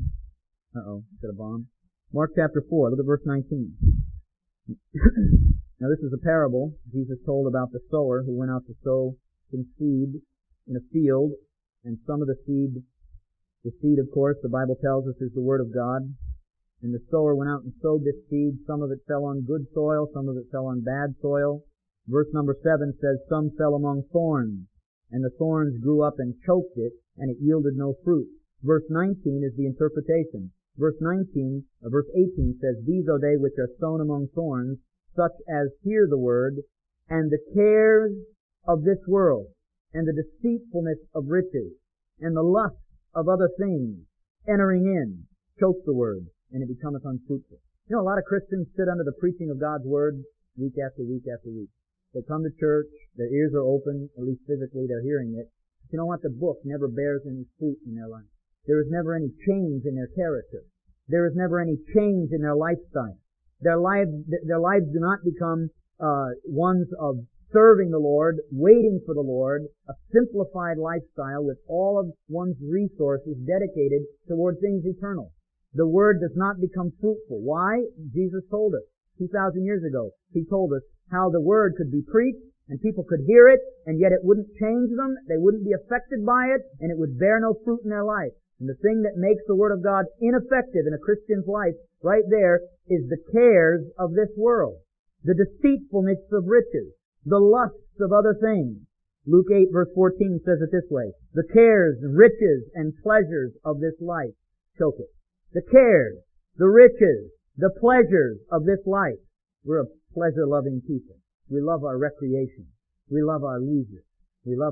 Uh-oh, is that a bomb? Mark chapter 4, look at verse 19. Now this is a parable Jesus told about the sower who went out to sow some seed in a field, and some of the seed, of course, the Bible tells us is the Word of God. And the sower went out and sowed this seed. Some of it fell on good soil, some of it fell on bad soil. Verse number 7 says, some fell among thorns, and the thorns grew up and choked it, and it yielded no fruit. Verse 19 is the interpretation. Verse 18 says, these are they which are sown among thorns, such as hear the word, and the cares of this world, and the deceitfulness of riches, and the lust of other things, entering in, choke the word, and it becometh unfruitful. You know, a lot of Christians sit under the preaching of God's word week after week after week. They come to church, their ears are open, at least physically they're hearing it. But you know what? The book never bears any fruit in their life. There is never any change in their character. There is never any change in their lifestyle. Their lives do not become ones of serving the Lord, waiting for the Lord, a simplified lifestyle with all of one's resources dedicated toward things eternal. The Word does not become fruitful. Why? Jesus told us 2,000 years ago. He told us how the Word could be preached and people could hear it, and yet it wouldn't change them, they wouldn't be affected by it, and it would bear no fruit in their life. And the thing that makes the Word of God ineffective in a Christian's life, right there, is the cares of this world, the deceitfulness of riches, the lusts of other things. Luke 8 verse 14 says it this way, the cares, riches, and pleasures of this life choke it. The cares, the riches, the pleasures of this life. We're a pleasure-loving people. We love our recreation. We love our leisure. We love our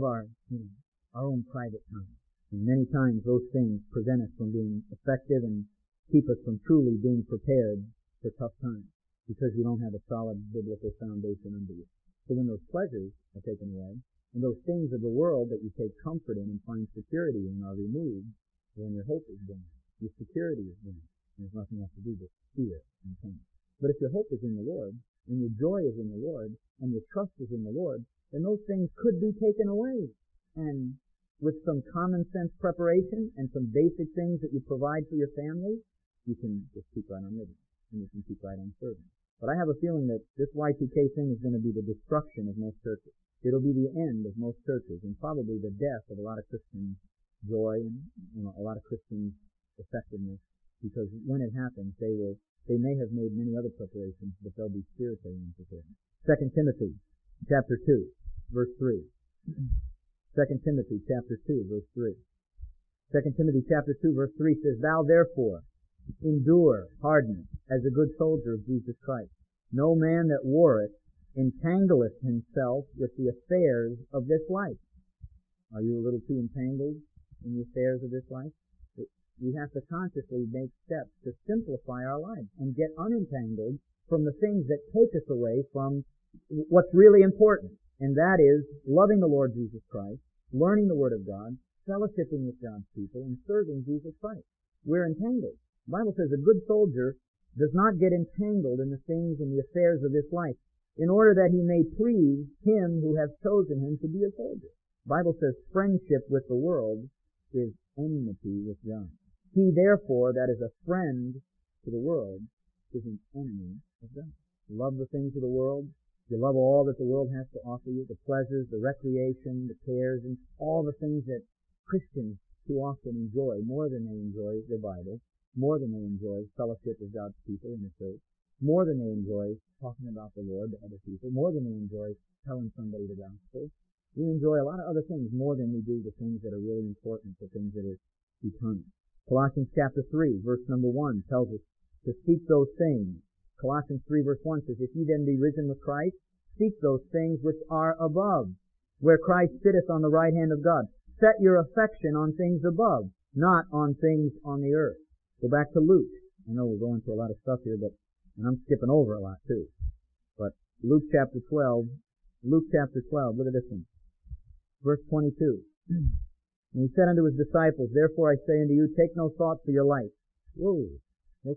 our own private time. And many times those things prevent us from being effective and keep us from truly being prepared for tough times because you don't have a solid biblical foundation under you. So when those pleasures are taken away and those things of the world that you take comfort in and find security in are removed, then your hope is gone. Your security is gone. There's nothing else to do but fear and pain. But if your hope is in the Lord, and your joy is in the Lord, and your trust is in the Lord, then those things could be taken away. And with some common sense preparation and some basic things that you provide for your family, you can just keep right on living, and you can keep right on serving. But I have a feeling that this Y2K thing is going to be the destruction of most churches. It'll be the end of most churches, and probably the death of a lot of Christian joy and a lot of Christian effectiveness, because when it happens, they may have made many other preparations, but they'll be spiritually unprepared. 2 Timothy chapter 2, verse 3. 2 Timothy chapter 2, verse 3. 2 Timothy chapter 2, verse 3 says, Thou therefore endure hardness as a good soldier of Jesus Christ. No man that warreth entangleth himself with the affairs of this life. Are you a little too entangled in the affairs of this life? We have to consciously make steps to simplify our lives and get unentangled from the things that take us away from what's really important. And that is loving the Lord Jesus Christ, learning the Word of God, fellowshipping with God's people, and serving Jesus Christ. We're entangled. The Bible says a good soldier does not get entangled in the things and the affairs of this life in order that he may please him who has chosen him to be a soldier. The Bible says friendship with the world is enmity with God. He, therefore, that is a friend to the world is an enemy of God. You love the things of the world. You love all that the world has to offer you, the pleasures, the recreation, the cares, and all the things that Christians too often enjoy more than they enjoy the Bible, more than they enjoy fellowship with God's people in the church, more than they enjoy talking about the Lord to other people, more than they enjoy telling somebody the gospel. We enjoy a lot of other things more than we do the things that are really important, the things that are eternal. Colossians chapter 3, verse number 1 tells us to seek those things. Colossians 3, verse 1 says, If ye then be risen with Christ, seek those things which are above, where Christ sitteth on the right hand of God. Set your affection on things above, not on things on the earth. Go back to Luke. I know we're going through a lot of stuff here, and I'm skipping over a lot too. But Luke chapter 12, look at this one. Verse 22. And he said unto his disciples, Therefore I say unto you, take no thought for your life. Whoa. This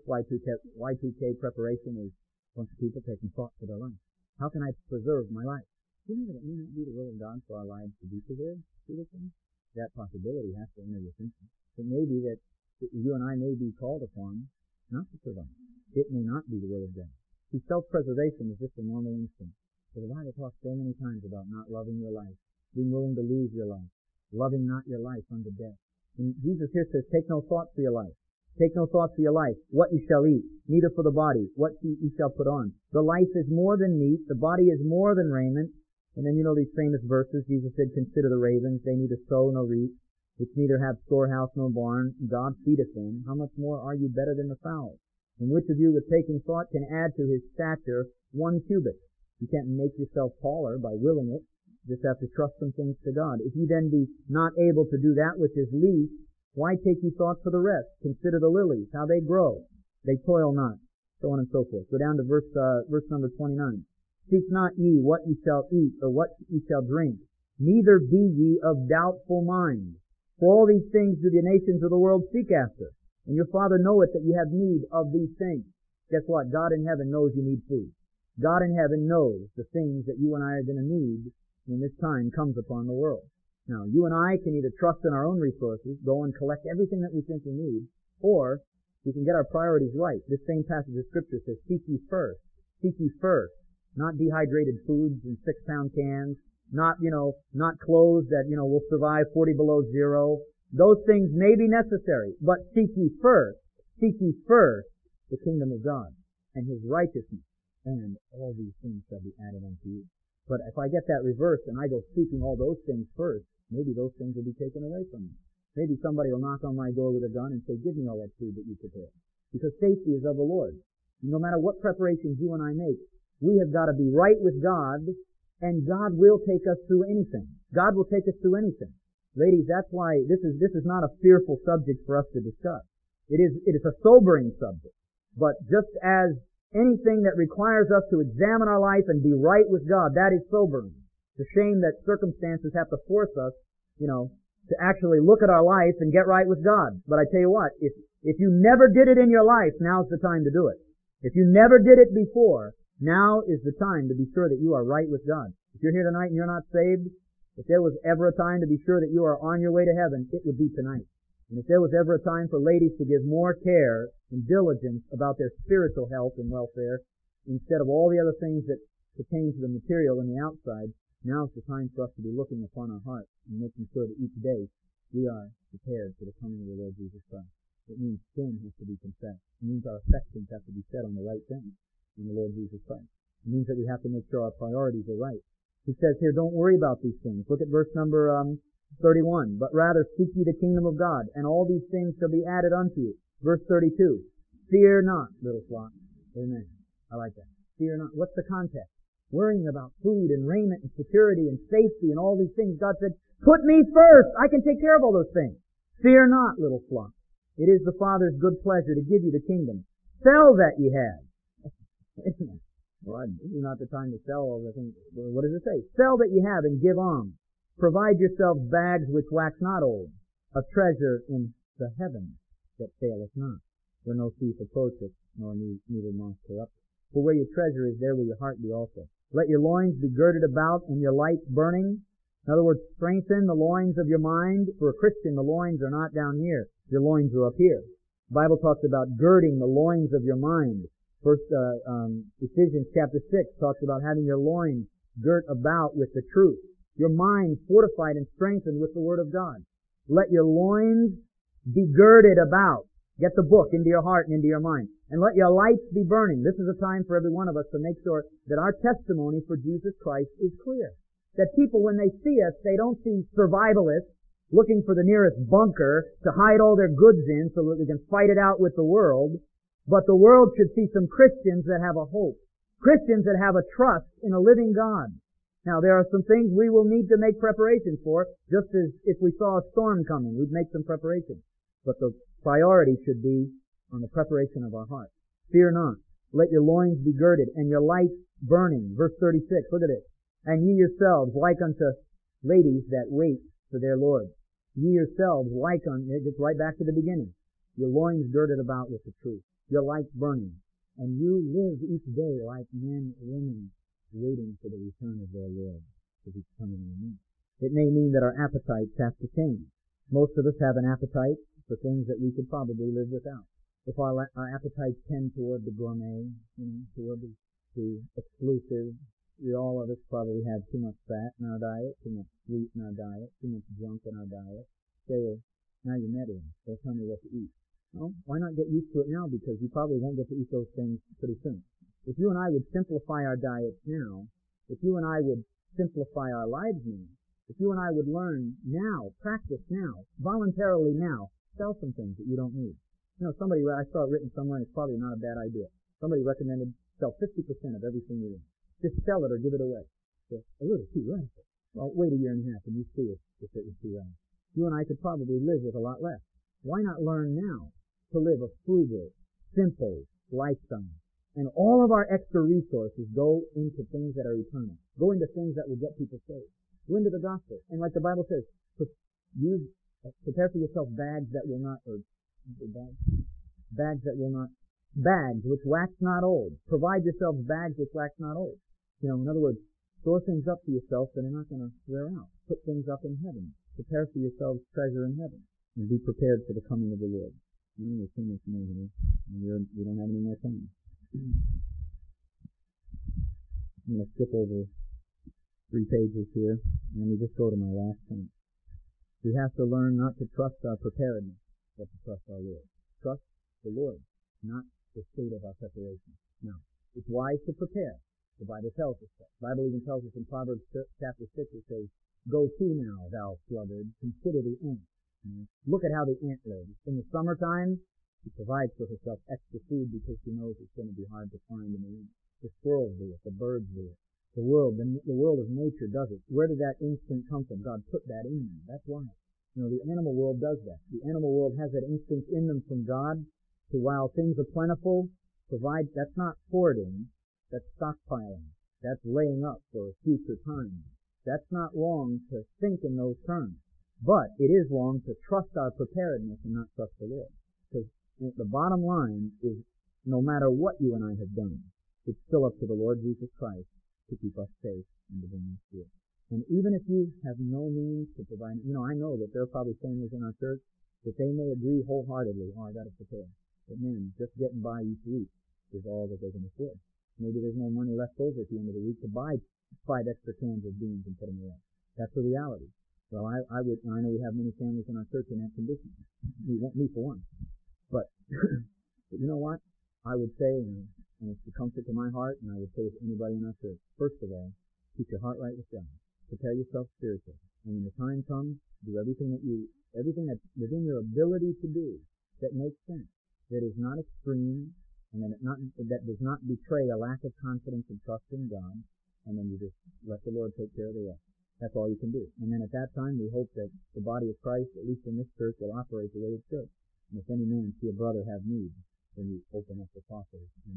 Y2K preparation is a bunch of people taking thought for their life. How can I preserve my life? Do you know that it may not be the will of God for our lives to be preserved through this thing? That possibility has to enter your thinking. It may be that you and I may be called upon not to survive. It may not be the will of God. See, self-preservation is just a normal instinct. So the Bible talks so many times about not loving your life, being willing to lose your life, loving not your life unto death. And Jesus here says, take no thought for your life. Take no thought for your life, what you shall eat, neither for the body, what you shall put on. The life is more than meat, the body is more than raiment. And then you know these famous verses, Jesus said, Consider the ravens, they neither sow nor reap, which neither have storehouse nor barn, God feedeth them. How much more are you better than the fowls? And which of you with taking thought can add to his stature 1 cubit? You can't make yourself taller by willing it. You just have to trust some things to God. If you then be not able to do that which is least, why take ye thought for the rest? Consider the lilies, how they grow. They toil not. So on and so forth. Go down to verse number 29. Seek not ye what ye shall eat, or what ye shall drink. Neither be ye of doubtful mind. For all these things do the nations of the world seek after. And your Father knoweth that ye have need of these things. Guess what? God in heaven knows you need food. God in heaven knows the things that you and I are going to need when this time comes upon the world. Now, you and I can either trust in our own resources, go and collect everything that we think we need, or we can get our priorities right. This same passage of Scripture says, Seek ye first. Seek ye first. Not dehydrated foods in 6-pound cans. Not clothes that, will survive 40 below zero. Those things may be necessary, but seek ye first the kingdom of God and His righteousness, and all these things shall be added unto you. But if I get that reversed and I go seeking all those things first, maybe those things will be taken away from me. Maybe somebody will knock on my door with a gun and say, Give me all that food that you prepared. Because safety is of the Lord. No matter what preparations you and I make, we have got to be right with God, and God will take us through anything. God will take us through anything. Ladies, that's why this is not a fearful subject for us to discuss. It is a sobering subject. But just as anything that requires us to examine our life and be right with God, that is sobering. It's a shame that circumstances have to force us, to actually look at our life and get right with God. But I tell you what, if you never did it in your life, now's the time to do it. If you never did it before, now is the time to be sure that you are right with God. If you're here tonight and you're not saved, if there was ever a time to be sure that you are on your way to heaven, it would be tonight. And if there was ever a time for ladies to give more care and diligence about their spiritual health and welfare, instead of all the other things that pertain to the material and the outside, now is the time for us to be looking upon our hearts and making sure that each day we are prepared for the coming of the Lord Jesus Christ. It means sin has to be confessed. It means our affections have to be set on the right thing in the Lord Jesus Christ. It means that we have to make sure our priorities are right. He says here, don't worry about these things. Look at verse number 31. But rather seek ye the kingdom of God, and all these things shall be added unto you. Verse 32. Fear not, little flock. Amen. I like that. Fear not. What's the context? Worrying about food and raiment and security and safety and all these things. God said, put me first. I can take care of all those things. Fear not, little flock. It is the Father's good pleasure to give you the kingdom. Sell that ye have. Well, this is not the time to sell all the things. What does it say? Sell that ye have and give alms. Provide yourselves bags which wax not old, a treasure in the heavens that faileth not, where no thief approacheth, nor neither moth corrupteth. For where your treasure is, there will your heart be also. Let your loins be girded about and your lights burning. In other words, strengthen the loins of your mind. For a Christian, the loins are not down here. Your loins are up here. The Bible talks about girding the loins of your mind. First, Ephesians chapter 6 talks about having your loins girt about with the truth. Your mind fortified and strengthened with the Word of God. Let your loins be girded about. Get the book into your heart and into your mind. And let your lights be burning. This is a time for every one of us to make sure that our testimony for Jesus Christ is clear. That people, when they see us, they don't see survivalists looking for the nearest bunker to hide all their goods in so that they can fight it out with the world. But the world should see some Christians that have a hope. Christians that have a trust in a living God. Now, there are some things we will need to make preparation for, just as if we saw a storm coming, we'd make some preparation. But the priority should be on the preparation of our heart. Fear not. Let your loins be girded, and your lights burning. Verse 36, look at it. And ye yourselves, like unto ladies that wait for their Lord. Ye yourselves, like unto, it gets right back to the beginning. Your loins girded about with the truth. Your lights burning. And you live each day like men and women waiting for the return of their Lord, because He's coming in a minute. It may mean that our appetites have to change. Most of us have an appetite for things that we could probably live without. If our appetites tend toward the gourmet, toward the exclusive, all of us probably have too much fat in our diet, too much sweet in our diet, too much junk in our diet. Say, well, now you're meddling. They'll tell me what to eat. Well, why not get used to it now? Because you probably won't get to eat those things pretty soon. If you and I would simplify our diets now, if you and I would simplify our lives now, if you and I would learn now, practice now, voluntarily now, sell some things that you don't need. Somebody, I saw it written somewhere, and it's probably not a bad idea. Somebody recommended sell 50% of everything you own. Just sell it or give it away. So, a little too radical. Well, wait a year and a half and you see if it was too radical. You and I could probably live with a lot less. Why not learn now to live a frugal, simple lifestyle? And all of our extra resources go into things that are eternal. Go into things that will get people saved. Go into the gospel. And like the Bible says, prepare for yourself bags which wax not old. Provide yourselves bags which wax not old. In other words, store things up for yourself that are not going to wear out. Put things up in heaven. Prepare for yourselves treasure in heaven. And be prepared for the coming of the Lord. There's so much more here. We don't have any more time. I'm going to skip over 3 pages here, and let me just go to my last point. We have to learn not to trust our preparedness, but to trust our Lord. Trust the Lord, not the state of our preparation. Now, it's wise to prepare. The Bible tells us that. The Bible even tells us in Proverbs chapter 6, it says, Go to now, thou sluggard, consider the ant. Look at how the ant lives. In the summertime, she provides for herself extra food because she knows it's going to be hard to find in the winter. The squirrels do it. The birds do it. The world of nature does it. Where did that instinct come from? God put that in them. That's why. The animal world does that. The animal world has that instinct in them from God to, while things are plentiful, provide. That's not hoarding. That's stockpiling. That's laying up for future time. That's not wrong to think in those terms. But it is wrong to trust our preparedness and not trust the Lord. Because the bottom line is, no matter what you and I have done, it's still up to the Lord Jesus Christ to keep us safe and to bring us through. And even if you have no means to provide, I know that there are probably families in our church that they may agree wholeheartedly, I got to prepare. But man, just getting by each week is all that they can afford. Maybe there's no money left over at the end of the week to buy 5 extra cans of beans and put them away. That's the reality. Well, I know we have many families in our church in that condition. We won't me for one. But, but you know what? I would say, and it's the comfort to my heart, and I would say to anybody in our church, first of all, keep your heart right with God. Prepare yourself spiritually. And when the time comes, do everything that's within your ability to do that makes sense, that is not extreme, and that does not betray a lack of confidence and trust in God, and then you just let the Lord take care of the rest. That's all you can do. And then at that time, we hope that the body of Christ, at least in this church, will operate the way it should. And if any man see a brother have need, then you open up the coffers, and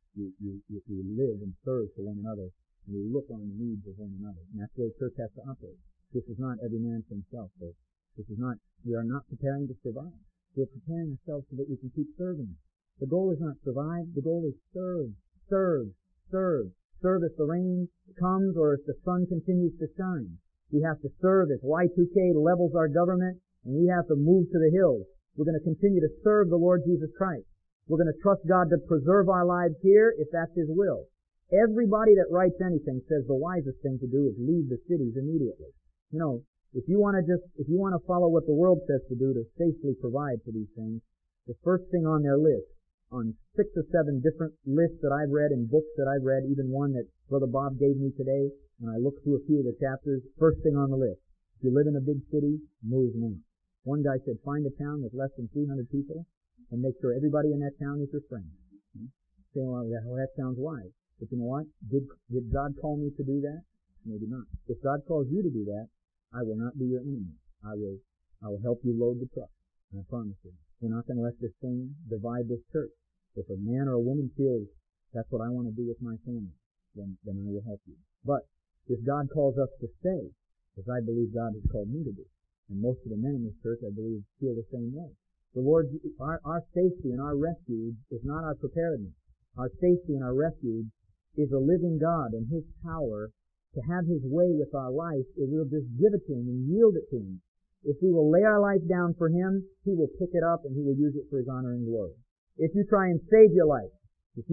you live and serve for one another, and you look on the needs of one another. And that's the way the church has to operate. This is not every man for himself, folks. We are not preparing to survive. We're preparing ourselves so that we can keep serving. The goal is not survive. The goal is serve, serve, serve. Serve if the rain comes or if the sun continues to shine. We have to serve if Y2K levels our government, and we have to move to the hills. We're going to continue to serve the Lord Jesus Christ. We're going to trust God to preserve our lives here if that's His will. Everybody that writes anything says the wisest thing to do is leave the cities immediately. If you want to follow what the world says to do to safely provide for these things, the first thing on their list, on 6 or 7 different lists that I've read and books that I've read, even one that Brother Bob gave me today, and I looked through a few of the chapters, first thing on the list, if you live in a big city, move now. One guy said, find a town with less than 300 people, and make sure everybody in that town is your friend. Saying, well, that sounds wise. But you know what? Did God call me to do that? Maybe not. If God calls you to do that, I will not be your enemy. I will help you load the truck. I promise you. We're not going to let this thing divide this church. If a man or a woman feels that's what I want to do with my family, then I will help you. But if God calls us to stay, as I believe God has called me to do, and most of the men in this church, I believe, feel the same way. The Lord, our safety and our refuge is not our preparedness. Our safety and our refuge is a living God and His power to have His way with our life if we'll just give it to Him and yield it to Him. If we will lay our life down for Him, He will pick it up and He will use it for His honor and glory. If you try and save your life, you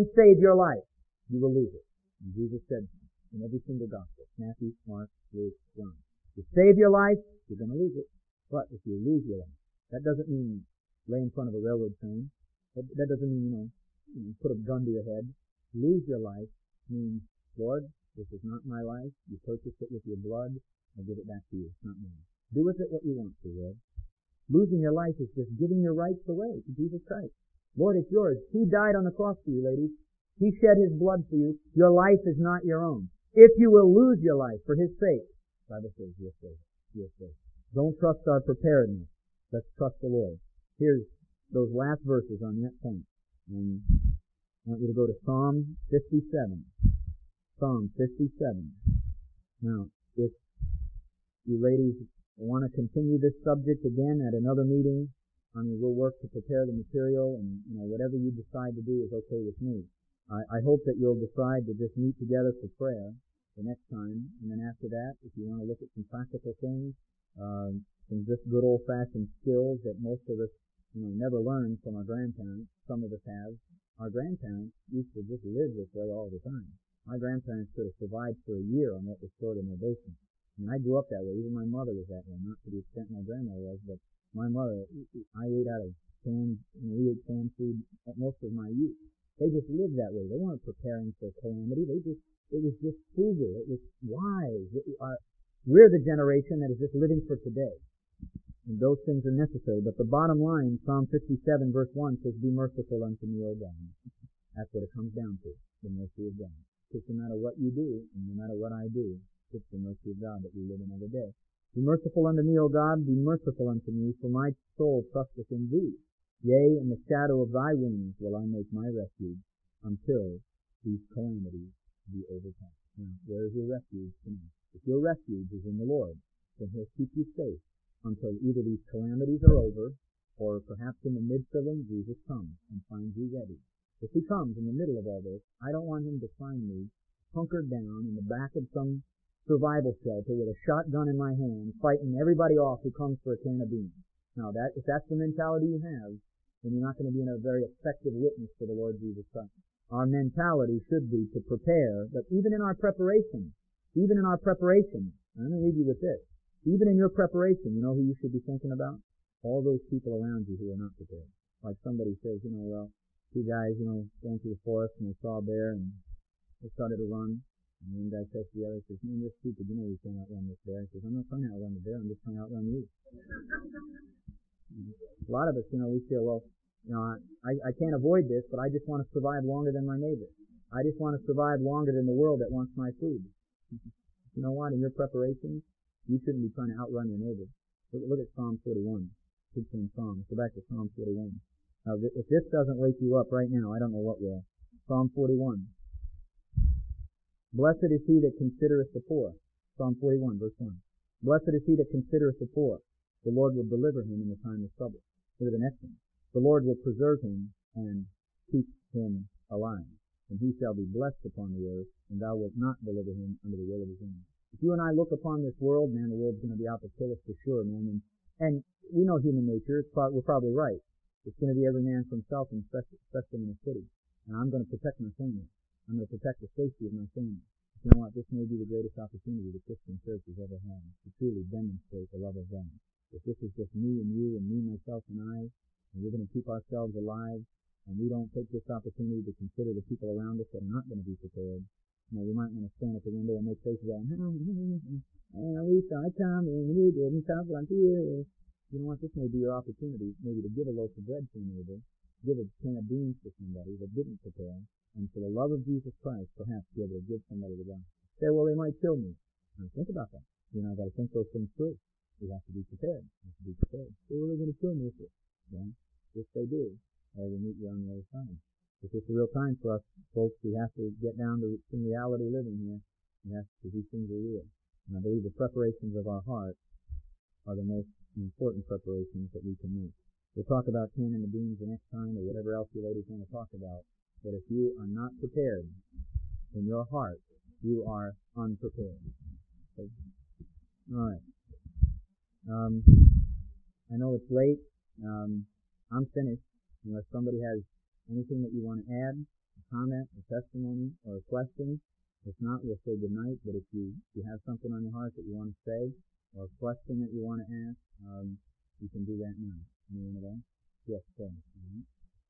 will lose it. And Jesus said in every single gospel, Matthew, Mark, Luke, John. If you save your life, you're going to lose it. But if you lose your life, that doesn't mean lay in front of a railroad train. That doesn't mean, put a gun to your head. Lose your life means, Lord, this is not my life. You purchased it with your blood. I'll give it back to you. It's not mine. Do with it what you want to, Lord. Losing your life is just giving your rights away to Jesus Christ. Lord, it's yours. He died on the cross for you, ladies. He shed His blood for you. Your life is not your own. If you will lose your life for His sake, the Bible says you're safe. You're safe. Don't trust our preparedness. Let's trust the Lord. Here's those last verses on that point. And I want you to go to Psalm 57. Psalm 57. Now, if you ladies want to continue this subject again at another meeting, we'll work to prepare the material, and whatever you decide to do is okay with me. I hope that you'll decide to just meet together for prayer the next time, and then after that, if you want to look at some practical things, some just good old-fashioned skills that most of us never learned from our grandparents. Some of us have. Our grandparents used to just live this way all the time. My grandparents could have survived for a year on what was stored in their basement. And I grew up that way. Even my mother was that way. Not to the extent my grandmother was, but my mother, I ate out of canned, we ate canned food at most of my youth. They just lived that way. They weren't preparing for calamity. It was just frugal. It was wise. We're the generation that is just living for today. And those things are necessary. But the bottom line, Psalm 57 verse 1 says, be merciful unto me, O God. That's what it comes down to, the mercy of God. because no matter what you do, and no matter what I do, it's the mercy of God that we live another day. Be merciful unto me, O God, be merciful unto me, for my soul trusteth in thee. Yea, in the shadow of thy wings will I make my refuge, until these calamities be overcome. Now, where is your refuge tonight? If your refuge is in the Lord, then He'll keep you safe until either these calamities are over, or perhaps in the midst of them, Jesus comes and finds you ready. If He comes in the middle of all this, I don't want Him to find me hunkered down in the back of some survival shelter with a shotgun in my hand, fighting everybody off who comes for a can of beans. Now, if that's the mentality you have, then you're not going to be a very effective witness for the Lord Jesus Christ. Our mentality should be to prepare, but even in our preparation, I'm going to leave you with this. Even in your preparation, you know who you should be thinking about? All those people around you who are not prepared. Like somebody says, well, two guys, going through the forest and they saw a bear and they started to run. And one guy says to the other, says, man, you're stupid. You know you can't outrun this bear. He says, I'm not trying to outrun the bear. I'm just trying to outrun you. A lot of us, we feel, well, I can't avoid this, but I just want to survive longer than my neighbor. I just want to survive longer than the world that wants my food. You know what? In your preparations, you shouldn't be trying to outrun your neighbor. Look at Psalm 41. 16 Psalms. Go back to Psalm 41. Now, if this doesn't wake you up right now, I don't know what will. Psalm 41. Blessed is he that considereth the poor. Psalm 41, verse 1. Blessed is he that considereth the poor. The Lord will deliver him in the time of trouble. Look at the next one. The Lord will preserve him and keep him alive. And he shall be blessed upon the earth, and thou wilt not deliver him under the will of his enemy. If you and I look upon this world, man, the world's going to be out to kill us for sure, man. And we know human nature. We're probably right. It's going to be every man for himself, and especially in the city. And I'm going to protect my family. I'm going to protect the safety of my family. You know what? This may be the greatest opportunity the Christian church has ever had to truly demonstrate the love of God. If this is just me and you and me, myself, and I, and we're going to keep ourselves alive, and we don't take this opportunity to consider the people around us that are not going to be prepared, we might want to stand at the window and make faces like, we saw it coming, we didn't stop like you. You know what? This may be your opportunity, maybe to give a loaf of bread to a neighbor, give a can of beans to somebody that didn't prepare, and for the love of Jesus Christ, perhaps be able to give somebody the gospel. Say, well, they might kill me. Now, think about that. I've got to think those things through. We have to be prepared. Say, well, they're going to kill me. If they do, I will meet you on the other side. If it's a real time for us, folks, we have to get down to some reality living here. Because these things are real. And I believe the preparations of our heart are the most important preparations that we can make. We'll talk about canning the beans the next time, or whatever else you ladies want to talk about. But if you are not prepared in your heart, you are unprepared. Okay? All right. I know it's late. I'm finished. Unless somebody has anything that you want to add, a comment, a testimony, or a question. If not, we'll say good night. But if you have something on your heart that you want to say, or a question that you want to ask, you can do that now. Anyone at all? Yes, go ahead.